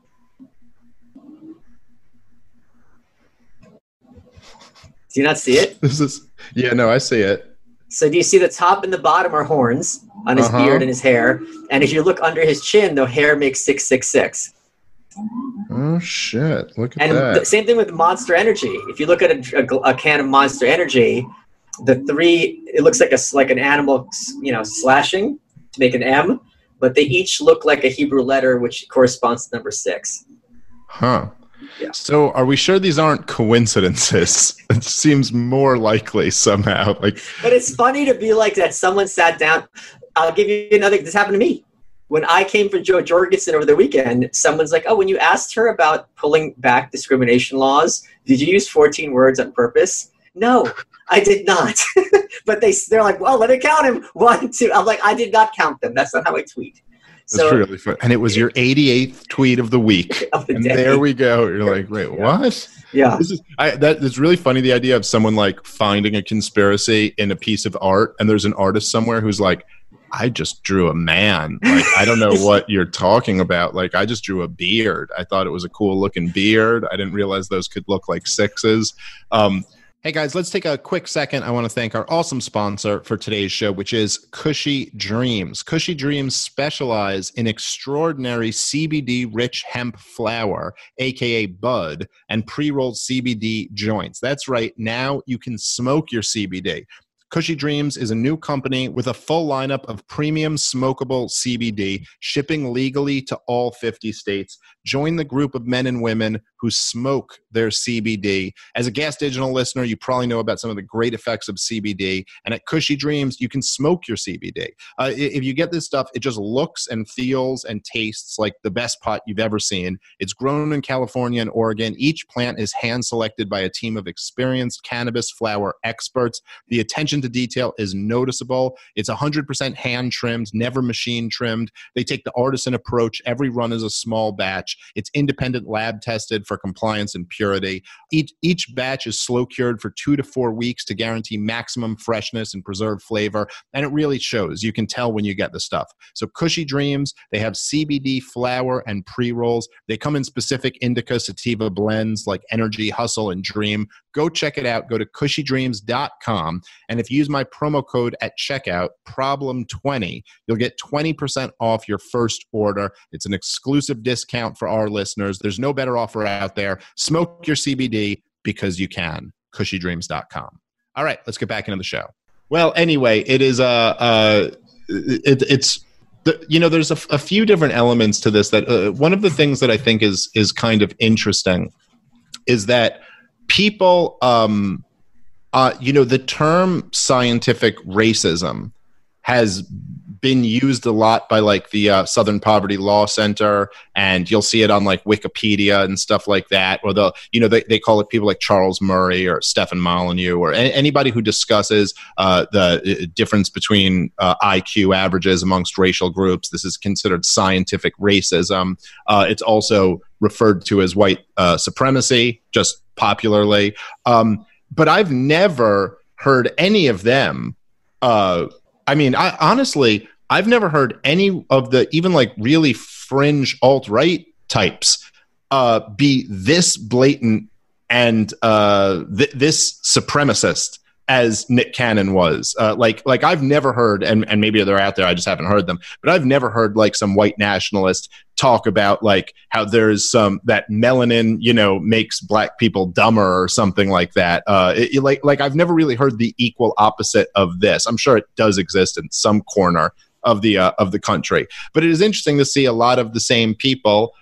Do you not see it? No, I see it. So do you see the top and the bottom are horns on his beard and his hair? And if you look under his chin, the hair makes 666. Oh, shit. Look at that. And same thing with Monster Energy. If you look at a can of Monster Energy, it looks like an animal, you know, slashing to make an M, but they each look like a Hebrew letter, which corresponds to number 6. Huh. Yeah. So are we sure these aren't coincidences? It seems more likely somehow. But it's funny to be like that. Someone sat down. I'll give you another. This happened to me. When I came for Joe Jorgensen over the weekend, someone's like, oh, when you asked her about pulling back discrimination laws, did you use 14 words on purpose? No, I did not. But they're like, well, let me count him. 1, 2. I'm like, I did not count them. That's not how I tweet. That's really fun. And it was your 88th tweet of the week. And there we go. You're like, wait, what? Yeah. That's really funny, the idea of someone like finding a conspiracy in a piece of art, and there's an artist somewhere who's like, I just drew a man. Like, I don't know what you're talking about. Like, I just drew a beard. I thought it was a cool looking beard. I didn't realize those could look like 6s. Hey guys, let's take a quick second. I want to thank our awesome sponsor for today's show, which is Cushy Dreams. Cushy Dreams specialize in extraordinary CBD-rich hemp flower, aka bud, and pre-rolled CBD joints. That's right. Now you can smoke your CBD. Cushy Dreams is a new company with a full lineup of premium smokable CBD, shipping legally to all 50 states. Join the group of men and women who smoke their CBD. As a Gas Digital listener, you probably know about some of the great effects of CBD. And at Cushy Dreams, you can smoke your CBD. If you get this stuff, it just looks and feels and tastes like the best pot you've ever seen. It's grown in California and Oregon. Each plant is hand-selected by a team of experienced cannabis flower experts. The attention to detail is noticeable. It's 100% hand-trimmed, never machine-trimmed. They take the artisan approach. Every run is a small batch. It's independent lab tested for compliance and purity. Each batch is slow cured for 2 to 4 weeks to guarantee maximum freshness and preserved flavor. And it really shows. You can tell when you get the stuff. So Cushy Dreams, they have CBD flower and pre-rolls. They come in specific indica sativa blends like Energy, Hustle, and Dream. Go check it out. Go to cushydreams.com. And if you use my promo code at checkout, problem20, you'll get 20% off your first order. It's an exclusive discount for our listeners. There's no better offer out there. Smoke your CBD because you can. Cushydreams.com. All right, let's get back into the show. Well, anyway, it is there's a few different elements to this. That one of the things that I think is kind of interesting is that people, the term scientific racism has been used a lot by like the Southern Poverty Law Center, and you'll see it on like Wikipedia and stuff like that. Or they call it people like Charles Murray or Stefan Molyneux or anybody who discusses the difference between IQ averages amongst racial groups. This is considered scientific racism. It's also referred to as white supremacy, just popularly. But I've never heard any of them. Honestly, I've never heard any of the even like really fringe alt-right types be this blatant and this supremacist as Nick Cannon was. Like I've never heard, and maybe they're out there, I just haven't heard them, but I've never heard like some white nationalist talk about like how there's that melanin, makes black people dumber or something like that. Like I've never really heard the equal opposite of this. I'm sure it does exist in some corner of the country, but it is interesting to see a lot of the same people.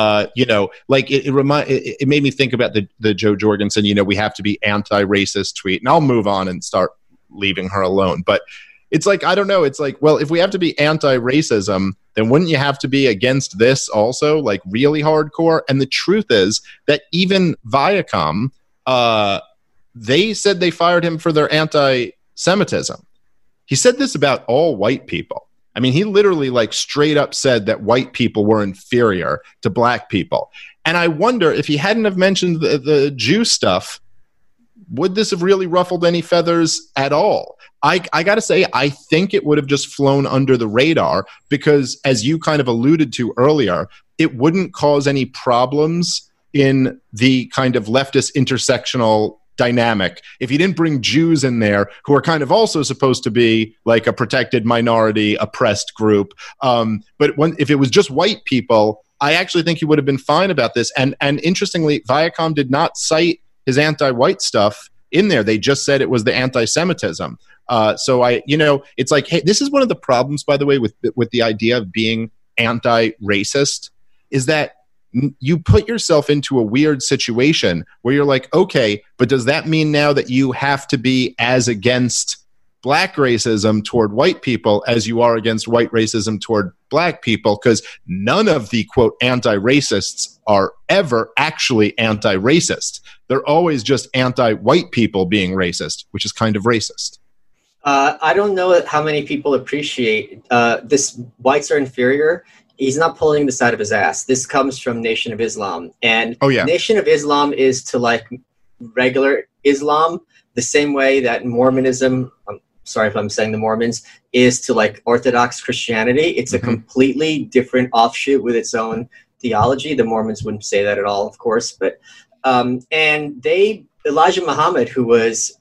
It made me think about the Joe Jorgensen, we have to be anti-racist tweet, and I'll move on and start leaving her alone. But it's like, I don't know. It's like, well, if we have to be anti-racism, then wouldn't you have to be against this also, like really hardcore? And the truth is that even Viacom, they said they fired him for their anti-Semitism. He said this about all white people. I mean, he literally like straight up said that white people were inferior to black people. And I wonder if he hadn't have mentioned the Jew stuff, would this have really ruffled any feathers at all? I got to say, I think it would have just flown under the radar because, as you kind of alluded to earlier, it wouldn't cause any problems in the kind of leftist intersectional dynamic if you didn't bring Jews in there, who are kind of also supposed to be like a protected minority, oppressed group. But if it was just white people, I actually think he would have been fine about this. And interestingly, Viacom did not cite his anti-white stuff in there. They just said it was the anti-Semitism. So it's like, hey, this is one of the problems, by the way, with the idea of being anti-racist, is that you put yourself into a weird situation where you're like, okay, but does that mean now that you have to be as against black racism toward white people as you are against white racism toward black people? Because none of the, quote, anti-racists are ever actually anti-racist. They're always just anti-white people being racist, which is kind of racist. I don't know how many people appreciate this whites are inferior. He's not pulling this out of his ass. This comes from Nation of Islam. And Nation of Islam is to like regular Islam the same way that Mormonism, I'm sorry if I'm saying the Mormons, is to like Orthodox Christianity. It's a completely different offshoot with its own theology. The Mormons wouldn't say that at all, of course. But and Elijah Muhammad, who was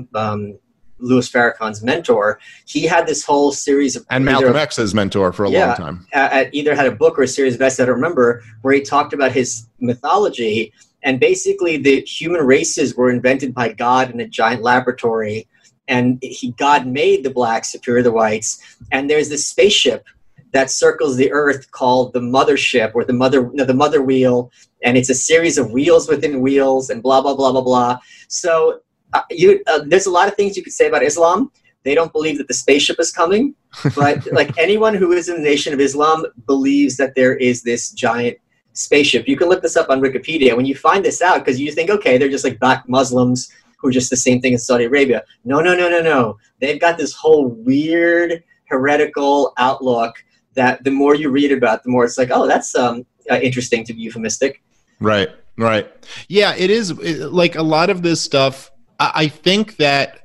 Louis Farrakhan's mentor, he had this whole series of... And Malcolm X's mentor for a long time. Either had a book or a series of essays, I don't remember, where he talked about his mythology. And basically the human races were invented by God in a giant laboratory. And God made the blacks superior to the whites. And there's this spaceship that circles the earth called the mothership, or the mother wheel. And it's a series of wheels within wheels and blah, blah, blah, blah, blah. So... there's a lot of things you could say about Islam. They don't believe that the spaceship is coming, but like anyone who is in the Nation of Islam believes that there is this giant spaceship. You can look this up on Wikipedia. When you find this out, because you think, okay, they're just like black Muslims who are just the same thing as Saudi Arabia. No. They've got this whole weird heretical outlook that the more you read about, the more it's like, oh, that's interesting, to be euphemistic. Right. Yeah, it is like a lot of this stuff. I think that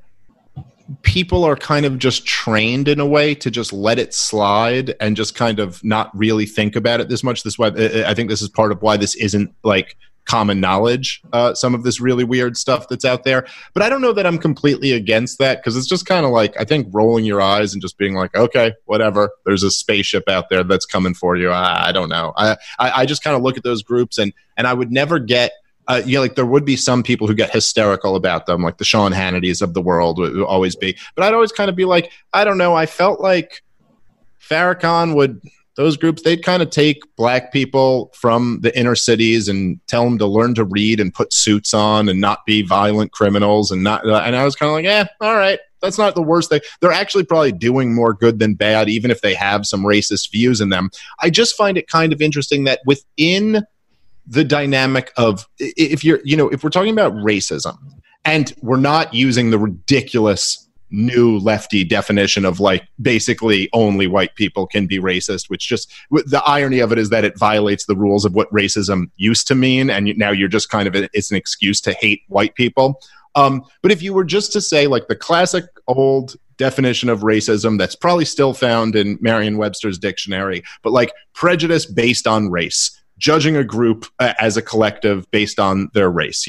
people are kind of just trained in a way to just let it slide and just kind of not really think about it this much. This why I think this is part of why this isn't like common knowledge, some of this really weird stuff that's out there. But I don't know that I'm completely against that, because it's just kind of like, I think, rolling your eyes and just being like, okay, whatever, there's a spaceship out there that's coming for you. I don't know. I just kind of look at those groups and I would never get, like there would be some people who get hysterical about them, like the Sean Hannitys of the world would always be. But I'd always kind of be like, I don't know. I felt like Farrakhan would, those groups, they'd kind of take black people from the inner cities and tell them to learn to read and put suits on and not be violent criminals and not. And I was kind of like, all right, that's not the worst thing. They're actually probably doing more good than bad, even if they have some racist views in them. I just find it kind of interesting that within the dynamic of, if we're talking about racism and we're not using the ridiculous new lefty definition of like basically only white people can be racist, which just the irony of it is that it violates the rules of what racism used to mean, and now you're just kind of, it's an excuse to hate white people. But if you were just to say like the classic old definition of racism that's probably still found in Merriam-Webster's dictionary, but like prejudice based on race, judging a group as a collective based on their race,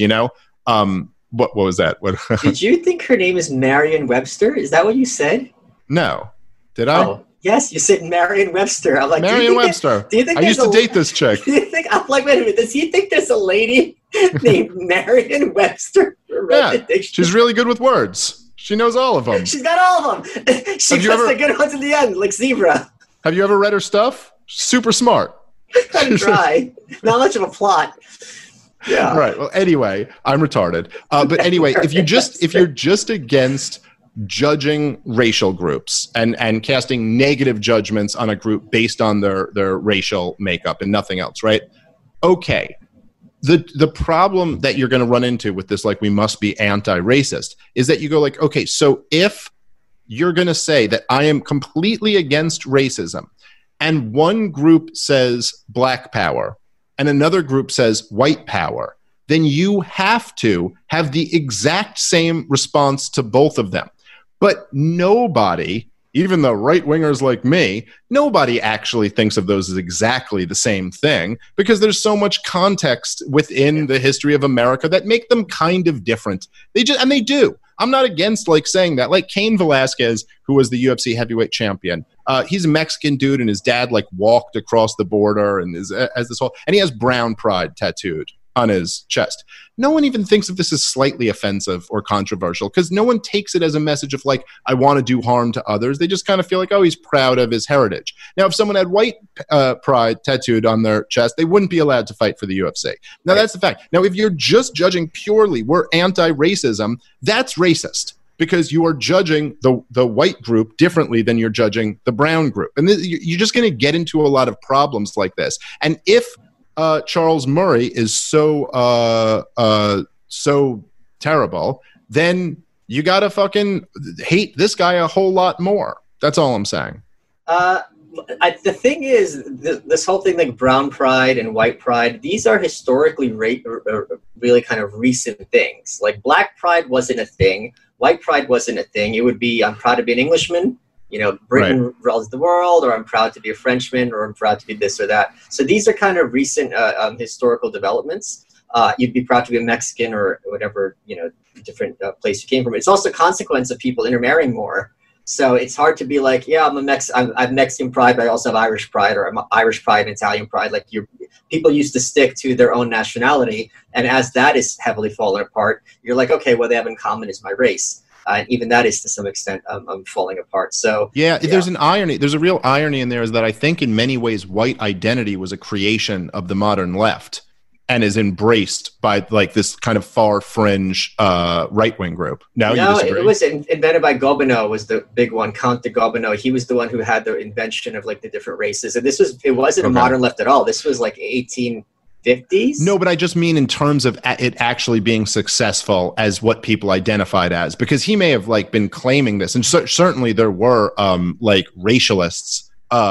what was that? What? Did you think her name is Merriam-Webster? Is that what you said? No. Did I? Oh, yes, you said Merriam-Webster. I'm like, Merriam-Webster. Do you think I used to date this chick. Do you think, I'm like, wait a minute, does he think there's a lady named Merriam-Webster? Yeah, she's really good with words. She knows all of them. She's got all of them. She puts the good ones in the end, like Zebra. Have you ever read her stuff? Super smart. Kind of dry. Not much of a plot. Yeah. Right. Well, anyway, I'm retarded. But anyway, if you're just against judging racial groups and casting negative judgments on a group based on their racial makeup and nothing else, right? Okay. The problem that you're going to run into with this, like, we must be anti-racist, is that you go like, okay, so if you're going to say that I am completely against racism, and one group says black power, and another group says white power, then you have to have the exact same response to both of them. But nobody, even the right-wingers like me, nobody actually thinks of those as exactly the same thing, because there's so much context within the history of America that make them kind of different. They do. I'm not against like saying that. Like Cain Velasquez, who was the UFC heavyweight champion, he's a Mexican dude, and his dad like walked across the border and has this whole, and he has brown pride tattooed on his chest. No one even thinks of this as slightly offensive or controversial because no one takes it as a message of like, I want to do harm to others. They just kind of feel like, oh, he's proud of his heritage. Now, if someone had white pride tattooed on their chest, they wouldn't be allowed to fight for the UFC. Now, that's the fact. Now, if you're just judging purely, we're anti-racism, that's racist because you are judging the white group differently than you're judging the brown group. And you're just going to get into a lot of problems like this. And if Charles Murray is so terrible, then you gotta fucking hate this guy a whole lot more. That's all I'm saying. The thing is, this whole thing like brown pride and white pride, these are historically really kind of recent things. Like black pride wasn't a thing. White pride wasn't a thing. It would be, I'm proud to be an Englishman. You know, Britain rules the world, or I'm proud to be a Frenchman, or I'm proud to be this or that. So these are kind of recent historical developments. You'd be proud to be a Mexican or whatever, you know, different place you came from. It's also a consequence of people intermarrying more. So it's hard to be like, yeah, I'm Mexican pride, but I also have Irish pride, or I'm Irish pride and Italian pride. Like people used to stick to their own nationality. And as that is heavily falling apart, you're like, okay, what they have in common is my race. And even that is to some extent falling apart. So yeah, there's an irony. There's a real irony in there is that I think in many ways white identity was a creation of the modern left and is embraced by like this kind of far fringe right-wing group. No, you disagree? It was invented by Gobineau was the big one, Count de Gobineau. He was the one who had the invention of like the different races. And it wasn't a modern left at all. This was like 1850s. No, but I just mean in terms of it actually being successful as what people identified as, because he may have like been claiming this, and certainly there were like racialists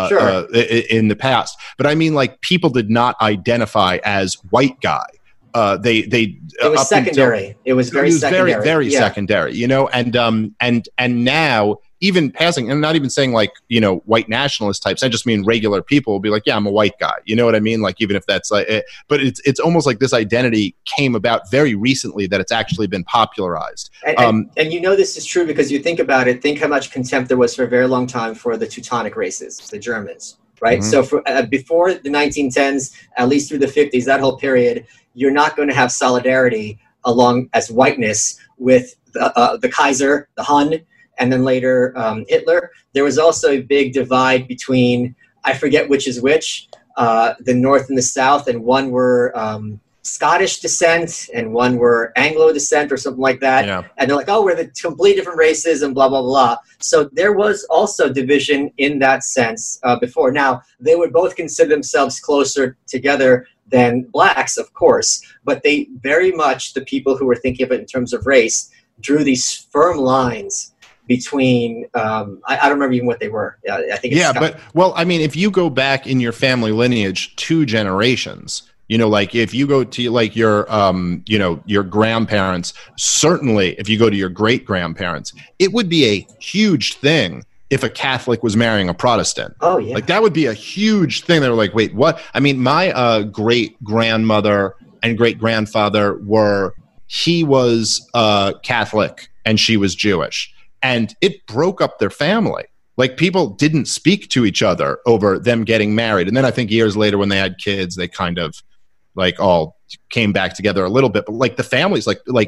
in the past, but I mean like people did not identify as white guy. It was secondary. It was very secondary. Very secondary. You know, and now. Even passing, and not even saying like, you know, white nationalist types. I just mean regular people will be like, yeah, I'm a white guy. You know what I mean? Like, even if that's like, but it's almost like this identity came about very recently that it's actually been popularized. And you know this is true because you think about it. Think how much contempt there was for a very long time for the Teutonic races, the Germans, right? Mm-hmm. So for, before the 1910s, at least through the 50s, that whole period, you're not going to have solidarity along as whiteness with the Kaiser, the Hun, and then later Hitler. There was also a big divide between, I forget which is which, the North and the South, and one were Scottish descent and one were Anglo descent or something like that. Yeah. And they're like, oh, we're the completely different races and blah, blah, blah. So there was also division in that sense before. Now, they would both consider themselves closer together than blacks, of course, but they very much, the people who were thinking of it in terms of race, drew these firm lines between I don't remember even what they were. I think I mean, if you go back in your family lineage 2 generations, you know, like if you go to like your you know, your grandparents, certainly if you go to your great grandparents, it would be a huge thing if a Catholic was marrying a Protestant. Oh yeah, like that would be a huge thing. They were like, wait, what? I mean, my great grandmother and great grandfather he was Catholic and she was Jewish. And it broke up their family. Like people didn't speak to each other over them getting married. And then I think years later when they had kids, they kind of like all came back together a little bit. But like the families,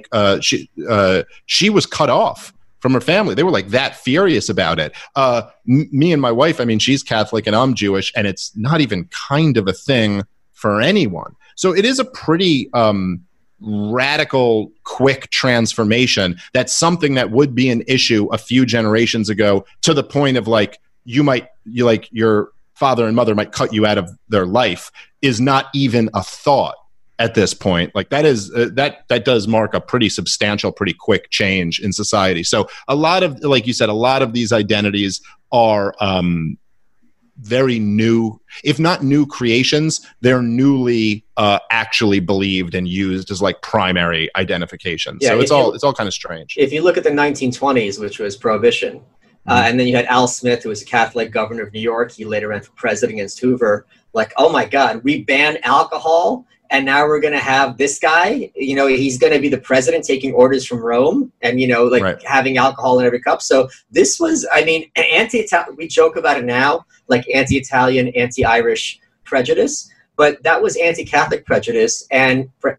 she was cut off from her family. They were like that furious about it. Me and my wife, I mean, she's Catholic and I'm Jewish, and it's not even kind of a thing for anyone. So it is a pretty radical, quick transformation. That's something that would be an issue a few generations ago, to the point of like your father and mother might cut you out of their life, is not even a thought at this point. Like that is that does mark a pretty substantial, pretty quick change in society. So a lot of, like you said, a lot of these identities are very new, if not new creations, they're newly actually believed and used as like primary identification. Yeah, so it's all kind of strange. If you look at the 1920s, which was Prohibition, and then you had Al Smith, who was a Catholic governor of New York. He later ran for president against Hoover. Like, oh my God, we banned alcohol, and now we're going to have this guy, you know, he's going to be the president taking orders from Rome and, you know, like having alcohol in every cup. So this was, I mean, we joke about it now, like anti-Italian, anti-Irish prejudice. But that was anti-Catholic prejudice. And for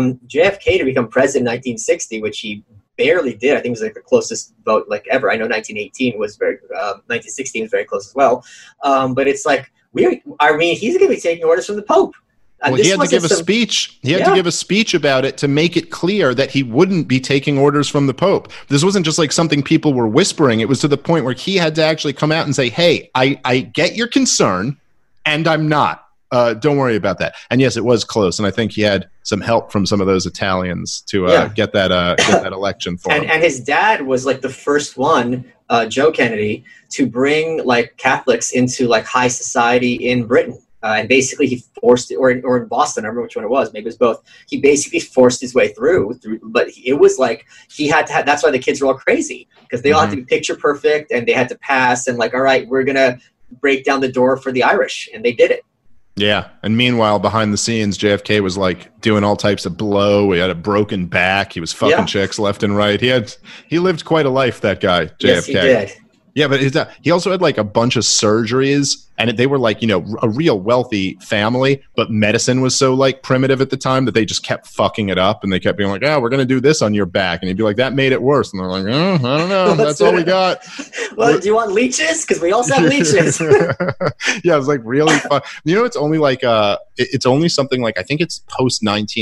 JFK to become president in 1960, which he barely did, I think it was like the closest vote like ever. I know 1918 was 1916 was very close as well. But it's like, he's going to be taking orders from the Pope. Well, he had to give a speech. He had to give a speech about it to make it clear that he wouldn't be taking orders from the Pope. This wasn't just like something people were whispering. It was to the point where he had to actually come out and say, hey, I get your concern, and I'm not. Don't worry about that. And yes, it was close, and I think he had some help from some of those Italians to get that election for him. And his dad was like the first one, Joe Kennedy, to bring like Catholics into like high society in Britain. And basically he forced it, or in Boston, I don't remember which one it was, maybe it was both. He basically forced his way through, but it was like he had to have, that's why the kids were all crazy, because they all had to be picture perfect, and they had to pass, and like, all right, we're going to break down the door for the Irish, and they did it. Yeah, and meanwhile, behind the scenes, JFK was like doing all types of blow. He had a broken back. He was fucking chicks left and right. He lived quite a life, that guy, JFK. Yes, he did. Yeah, but he also had like a bunch of surgeries, and they were like, a real wealthy family, but medicine was so like primitive at the time that they just kept fucking it up, and they kept being like, we're going to do this on your back. And he'd be like, that made it worse. And they're like, I don't know. That's all we got. Well, do you want leeches? Because we also have leeches. Yeah, it was like really fun. It's only like, it's only something like, I think it's post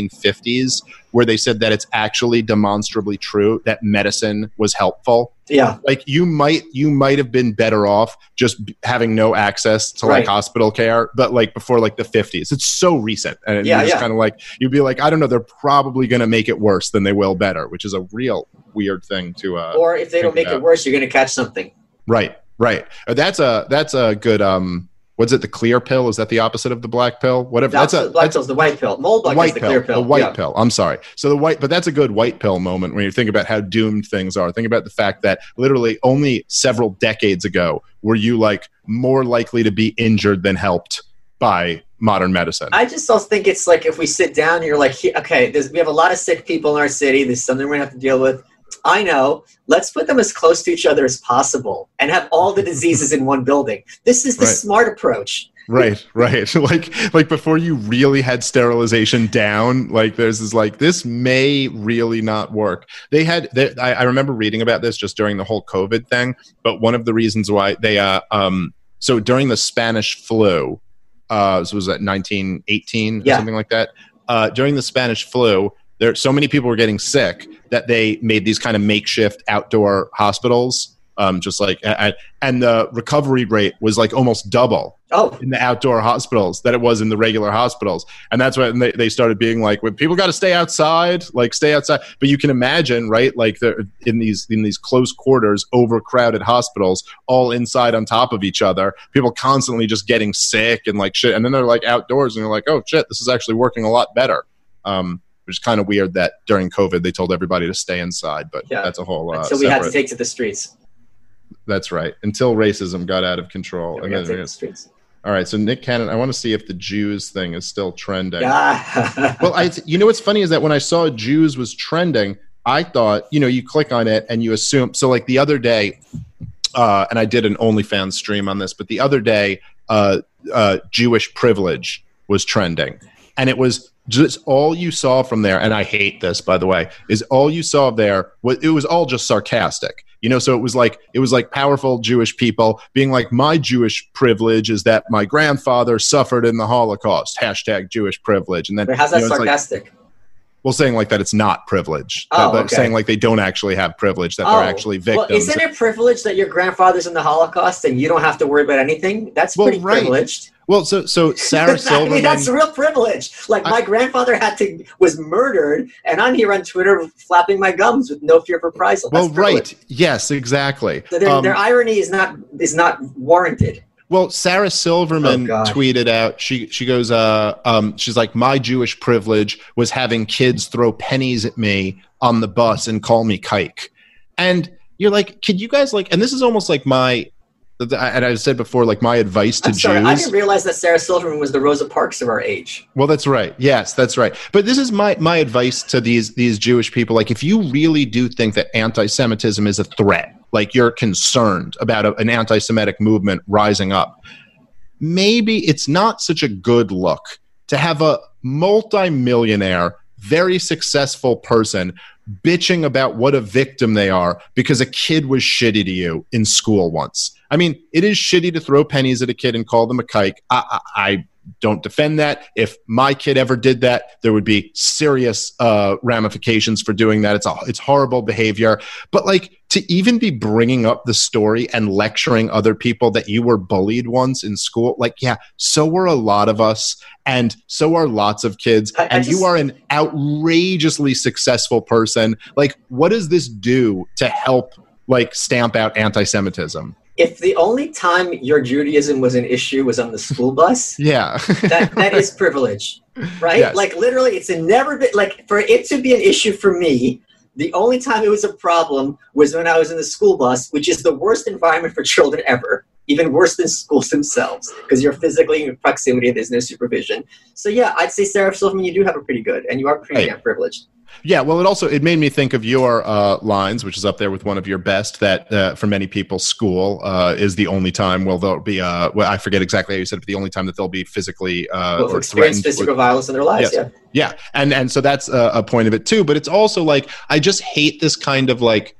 1950s where they said that it's actually demonstrably true that medicine was helpful. Yeah. Like you might have been better off just having no access to like hospital care, but like before like the 50s. It's so recent. And you're just kind of like, you'd be like, I don't know, they're probably going to make it worse than they will better, which is a real weird thing to or if they don't make it worse, you're going to catch something. Right. That's a good what's it, the clear pill? Is that the opposite of the black pill? Whatever. The black pill's the white pill. Moldbug is the clear pill. The white pill. I'm sorry. So but that's a good white pill moment when you think about how doomed things are. Think about the fact that literally only several decades ago were you like more likely to be injured than helped by modern medicine. I just also think it's like if we sit down and you're like, okay, we have a lot of sick people in our city. There's something we're going to have to deal with. I know. Let's put them as close to each other as possible and have all the diseases in one building. This is the smart approach. Right. Like before you really had sterilization down, like there's this like, this may really not work. I remember reading about this just during the whole COVID thing, but one of the reasons why they, so during the Spanish flu, so was that 1918 or something like that? During the Spanish flu, so many people were getting sick that they made these kind of makeshift outdoor hospitals, just like, and the recovery rate was like almost double in the outdoor hospitals that it was in the regular hospitals. And that's when they started being like, well, people got to stay outside, like stay outside. But you can imagine, right? Like they're in these close quarters, overcrowded hospitals, all inside on top of each other, people constantly just getting sick and like shit. And then they're like outdoors and they're like, oh shit, this is actually working a lot better. Which is kind of weird that during COVID they told everybody to stay inside, but that's a whole until we had to take to the streets. That's right. Until racism got out of control. Yeah, we got to take to the streets. All right, so Nick Cannon, I want to see if the Jews thing is still trending. Yeah. Well, what's funny is that when I saw Jews was trending, I thought, you click on it and you assume. So like the other day, and I did an OnlyFans stream on this, but the other day, Jewish privilege was trending, and it was just all you saw from there, and I hate this, by the way, is all you saw there it was all just sarcastic. So it was like powerful Jewish people being like, my Jewish privilege is that my grandfather suffered in the Holocaust, #Jewish privilege. And then how's that sarcastic? Well, saying like that it's not privilege. Saying like they don't actually have privilege, that they're actually victims. Well, isn't it privilege that your grandfather's in the Holocaust and you don't have to worry about anything? That's pretty privileged. Well, so Sarah Silverman. I mean, that's real privilege. Like my grandfather was murdered, and I'm here on Twitter flapping my gums with no fear of reprisal. That's privilege. Right. Yes, exactly. So their irony is not warranted. Well, Sarah Silverman tweeted out, she goes, she's like, my Jewish privilege was having kids throw pennies at me on the bus and call me kike. And you're like, could you guys like, and this is almost like and I said before, like my advice to Jews. I didn't realize that Sarah Silverman was the Rosa Parks of our age. Well, that's right. Yes, that's right. But this is my advice to these Jewish people. Like, if you really do think that anti-Semitism is a threat, like you're concerned about an anti-Semitic movement rising up, maybe it's not such a good look to have a multimillionaire, very successful person bitching about what a victim they are because a kid was shitty to you in school once. I mean, it is shitty to throw pennies at a kid and call them a kike. I don't defend that. If my kid ever did that, there would be serious ramifications for doing that. It's horrible behavior. But like, to even be bringing up the story and lecturing other people that you were bullied once in school, like, yeah, so were a lot of us, and so are lots of kids. And you are an outrageously successful person. Like, what does this do to help, like, stamp out anti-Semitism? If the only time your Judaism was an issue was on the school bus, yeah, that is privilege, right? Yes. Like, literally, it's never been, like, for it to be an issue for me, the only time it was a problem was when I was in the school bus, which is the worst environment for children ever, even worse than schools themselves, because you're physically in proximity, there's no supervision. So yeah, I'd say, Sarah Silverman, you do have it pretty good, and you are pretty damn privileged. Yeah, well, it made me think of your lines, which is up there with one of your best, that for many people, school is the only time, well, there'll be, I forget exactly how you said it, but the only time that they'll be physically or experience physical violence in their lives, yes. Yeah, and so that's a point of it too, but it's also like, I just hate this kind of like,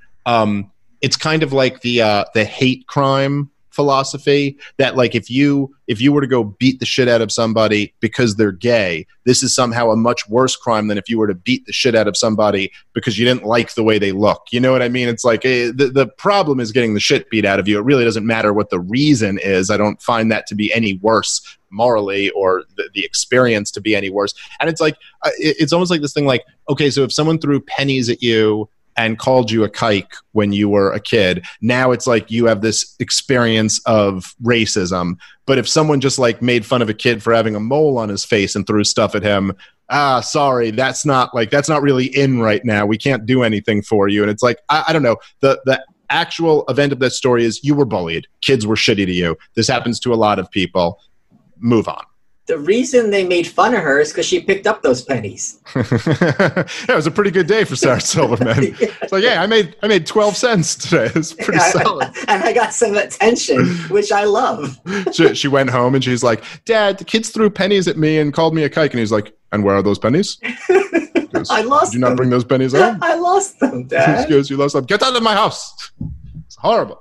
it's kind of like the hate crime philosophy that, like, if you were to go beat the shit out of somebody because they're gay, this is somehow a much worse crime than if you were to beat the shit out of somebody because you didn't like the way they look. You know what I mean? It's like the problem is getting the shit beat out of you. It really doesn't matter what the reason is. I don't find that to be any worse morally, or the experience to be any worse. And it's like, it's almost like this thing like, okay, so if someone threw pennies at you and called you a kike when you were a kid, now it's like you have this experience of racism. But if someone just like made fun of a kid for having a mole on his face and threw stuff at him, sorry, that's not really in right now. We can't do anything for you. And it's like, I don't know. The actual event of that story is you were bullied. Kids were shitty to you. This happens to a lot of people. Move on. The reason they made fun of her is because she picked up those pennies. Yeah, it was a pretty good day for Sarah Silverman. It's like, yeah, I made 12 cents today. It's pretty solid. And I got some attention, which I love. She went home and she's like, Dad, the kids threw pennies at me and called me a kike. And he's like, and where are those pennies? Goes, I lost them. Did you not bring those pennies home? I lost them, Dad. He goes, you lost them. Get out of my house. It's horrible.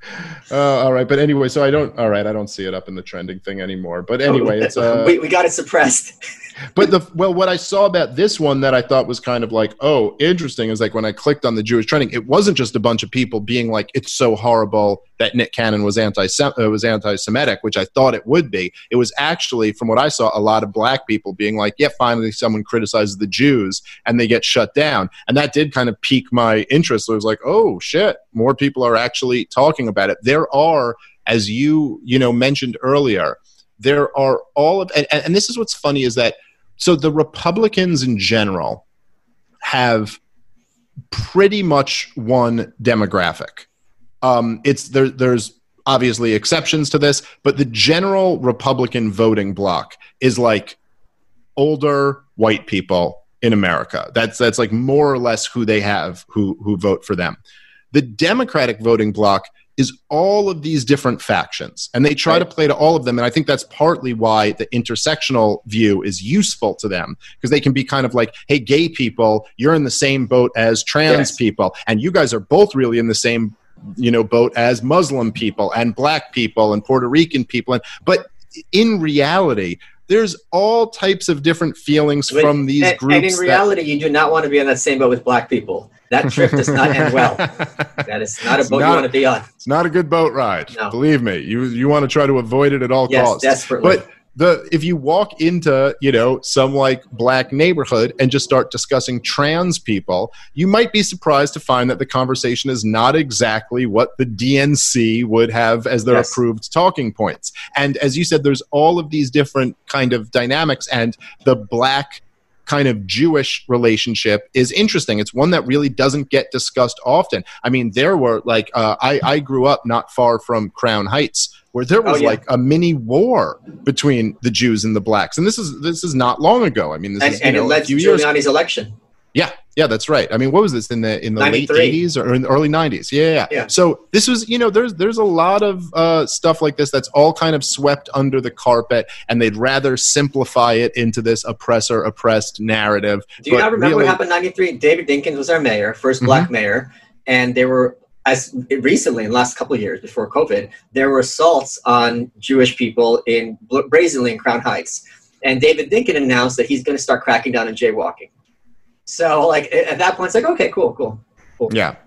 All right, but anyway, so I don't see it up in the trending thing anymore. But anyway, it's we got it suppressed. But what I saw about this one that I thought was kind of like, oh, interesting, is like when I clicked on the Jewish trending, it wasn't just a bunch of people being like, it's so horrible that Nick Cannon was anti-Semitic, which I thought it would be. It was actually, from what I saw, a lot of black people being like, yeah, finally someone criticizes the Jews and they get shut down. And that did kind of pique my interest. So I was like, oh shit, more people are actually talking about it. There are, as you mentioned earlier, there are all of, and this is what's funny is that, so the Republicans in general have pretty much one demographic. There's obviously exceptions to this, but the general Republican voting bloc is like older white people in America. That's like more or less who they have who vote for them. The Democratic voting bloc is all of these different factions, and they try to play to all of them. And I think that's partly why the intersectional view is useful to them, because they can be kind of like, hey, gay people, you're in the same boat as trans people, and you guys are both really in the same boat as Muslim people and black people and Puerto Rican people. But in reality, there's all types of different feelings from these groups. And in reality, you do not want to be on that same boat with black people. That trip does not end well. That is not a boat you want to be on. It's not a good boat ride. No. Believe me. You want to try to avoid it at all costs. Yes, desperately. But if you walk into, some like black neighborhood and just start discussing trans people, you might be surprised to find that the conversation is not exactly what the DNC would have as their approved talking points. And as you said, there's all of these different kind of dynamics, and the black kind of Jewish relationship is interesting. It's one that really doesn't get discussed often. I mean, there were like, I grew up not far from Crown Heights, where there was like a mini war between the Jews and the blacks. And this is not long ago. I mean, this is it led to Giuliani's election. Yeah, that's right. I mean, what was this in the late 93. 80s or in the early 90s? Yeah. Yeah. So this was, there's a lot of stuff like this that's all kind of swept under the carpet, and they'd rather simplify it into this oppressor-oppressed narrative. Do you not remember what happened in 93? David Dinkins was our mayor, first black mayor, and there were, as recently in the last couple of years before COVID, there were assaults on Jewish people brazenly in Crown Heights. And David Dinkins announced that he's going to start cracking down on jaywalking. So, like, at that point, it's like, okay, cool. Yeah,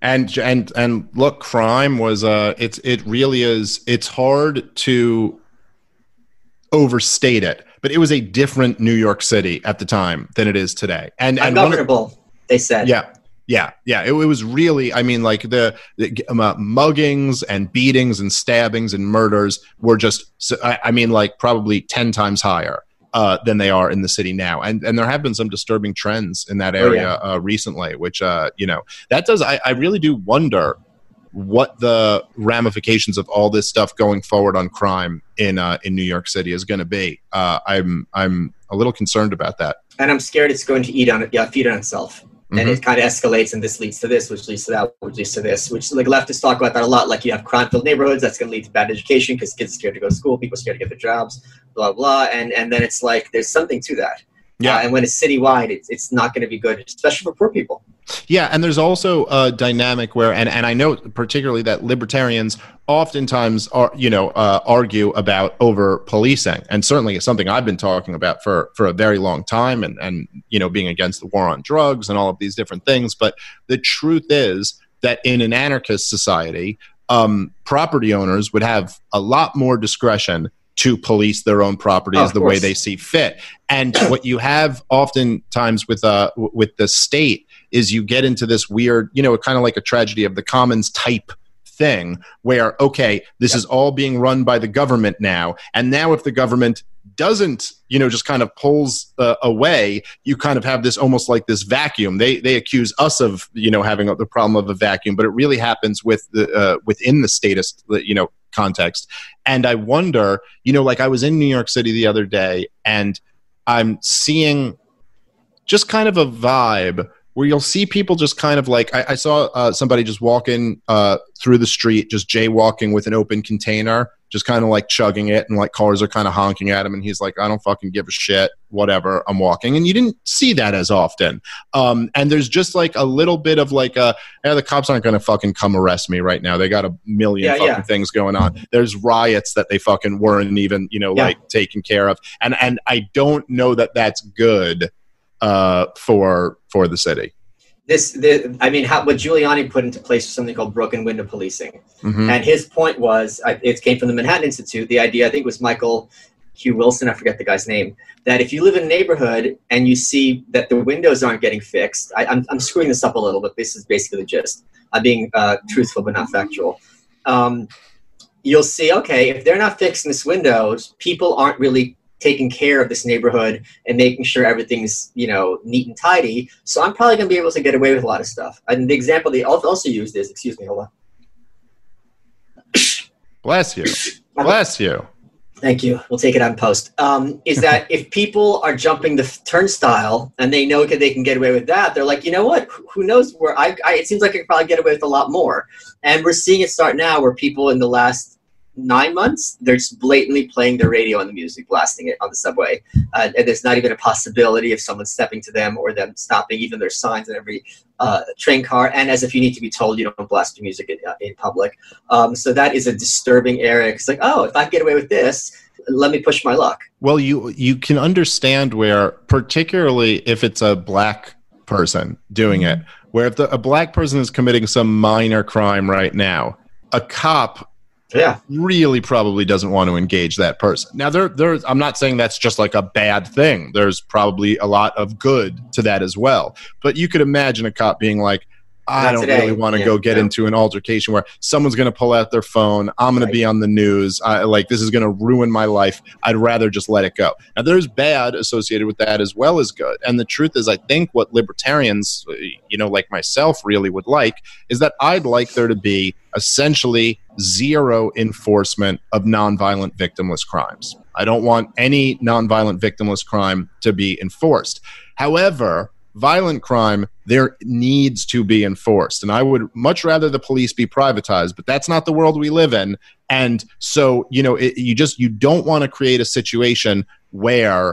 and look, crime was it really is. It's hard to overstate it, but it was a different New York City at the time than it is today. And ungovernable, they said. Yeah. It was really, I mean, like the muggings and beatings and stabbings and murders were just, I mean, like probably 10 times higher than they are in the city now. And there have been some disturbing trends in that area recently, which, that does, I really do wonder what the ramifications of all this stuff going forward on crime in New York City is going to be. I'm a little concerned about that. And I'm scared it's going to feed on itself. And it kind of escalates, and this leads to this, which leads to that, which leads to this, which like leftists talk about that a lot. Like you have crime-filled neighborhoods, that's going to lead to bad education because kids are scared to go to school, people are scared to get their jobs, blah, blah. And then it's like there's something to that. Yeah. And when it's citywide, it's not going to be good, especially for poor people. Yeah, and there's also a dynamic where, and I know particularly that libertarians oftentimes argue about over policing, and certainly it's something I've been talking about for a very long time, and being against the war on drugs and all of these different things. But the truth is that in an anarchist society, property owners would have a lot more discretion to police their own properties the way they see fit. And what you have oftentimes with the state is you get into this weird, kind of like a tragedy of the commons type thing where, okay, this is all being run by the government now. And now if the government doesn't, just kind of pulls away, you kind of have this almost like this vacuum. They accuse us of, having the problem of a vacuum, but it really happens with the within the statist, context. And I wonder, like I was in New York City the other day, and I'm seeing just kind of a vibe where you'll see people just kind of like, I saw somebody just walking through the street, just jaywalking with an open container, just kind of like chugging it, and like cars are kind of honking at him, and he's like, I don't fucking give a shit, whatever, I'm walking. And you didn't see that as often. And there's just like a little bit of like the cops aren't going to fucking come arrest me right now. They got a million things going on. There's riots that they fucking weren't even, like taken care of. And I don't know that that's good for the city. What Giuliani put into place was something called broken window policing. And his point was, it came from the Manhattan Institute, the idea, I think it was Michael Hugh Wilson, I forget the guy's name, that if you live in a neighborhood and you see that the windows aren't getting fixed, I'm screwing this up a little, but this is basically the gist. I'm being truthful but not factual. You'll see, okay, if they're not fixing these windows, people aren't really taking care of this neighborhood and making sure everything's, neat and tidy. So I'm probably going to be able to get away with a lot of stuff. And the example they also used is, excuse me, hold on. Bless you. Bless you. Thank you. We'll take it on post. Is that if people are jumping the turnstile and they know they can get away with that, they're like, you know what? Who knows where it seems like I can probably get away with a lot more. And we're seeing it start now where people in the last 9 months, they're just blatantly playing their radio and the music, blasting it on the subway. And there's not even a possibility of someone stepping to them or them stopping. Even there's signs in every train car. And as if you need to be told you don't blast your music in public. So that is a disturbing area. It's like, oh, if I get away with this, let me push my luck. Well, you can understand where, particularly if it's a black person doing it, where if a black person is committing some minor crime right now, a cop really probably doesn't want to engage that person. Now, there's I'm not saying that's just like a bad thing. There's probably a lot of good to that as well. But you could imagine a cop being like, I don't really want to go get into an altercation where someone's going to pull out their phone. I'm going to be on the news. This is going to ruin my life. I'd rather just let it go. Now, there's bad associated with that as well as good. And the truth is, I think what libertarians, like myself, really would like is that I'd like there to be essentially zero enforcement of nonviolent victimless crimes. I don't want any nonviolent victimless crime to be enforced. However, violent crime, there needs to be enforced. And I would much rather the police be privatized, but that's not the world we live in. And so, you know, you don't want to create a situation where,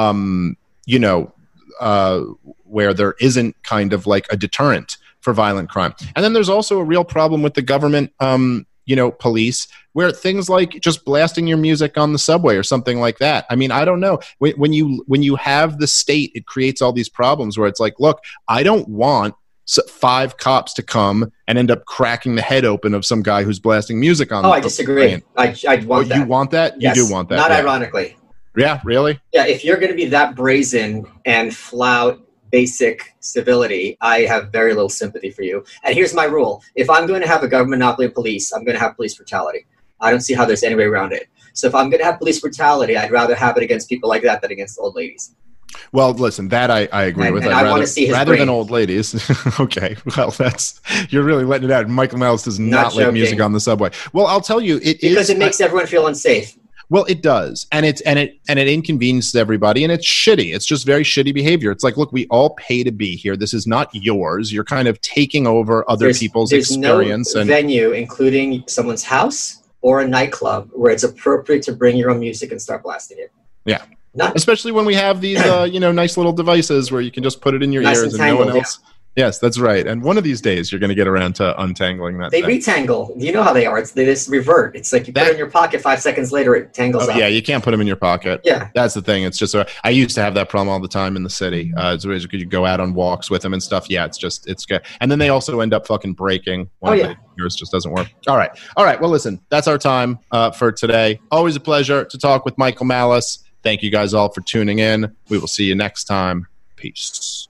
where there isn't kind of like a deterrent for violent crime. And then there's also a real problem with the government, police, where things like just blasting your music on the subway or something like that. I mean, I don't know. When you have the state, it creates all these problems where it's like, look, I don't want 5 cops to come and end up cracking the head open of some guy who's blasting music on. I disagree. I want that. You want that? Yes. You do want that. Not ironically. Yeah, really? Yeah, if you're going to be that brazen and flout basic civility, I have very little sympathy for you. And here's my rule. If I'm going to have a government monopoly of police, I'm going to have police brutality. I don't see how there's any way around it. So if I'm going to have police brutality, I'd rather have it against people like that than against old ladies. Well, listen, that I agree with. And I want to see his rather brain. than old ladies. Okay, well, you're really letting it out. Michael Malice does not like music on the subway. Well, I'll tell you, because it makes everyone feel unsafe. Well, it does, and it inconveniences everybody, and it's shitty. It's just very shitty behavior. It's like, look, we all pay to be here. This is not yours. You're kind of taking over other people's experience. There's no venue, including someone's house or a nightclub, where it's appropriate to bring your own music and start blasting it. Yeah. None. Especially when we have these, nice little devices where you can just put it in your ears and no one else. Yeah. Yes, that's right. And one of these days, you're going to get around to untangling that. They retangle. You know how they are. They just revert. It's like you put it in your pocket. 5 seconds later, it tangles up. Yeah, you can't put them in your pocket. Yeah, that's the thing. It's just I used to have that problem all the time in the city. You go out on walks with them and stuff. Yeah, it's good. And then they also end up fucking breaking. Yours just doesn't work. All right. Well, listen, that's our time for today. Always a pleasure to talk with Michael Malice. Thank you guys all for tuning in. We will see you next time. Peace.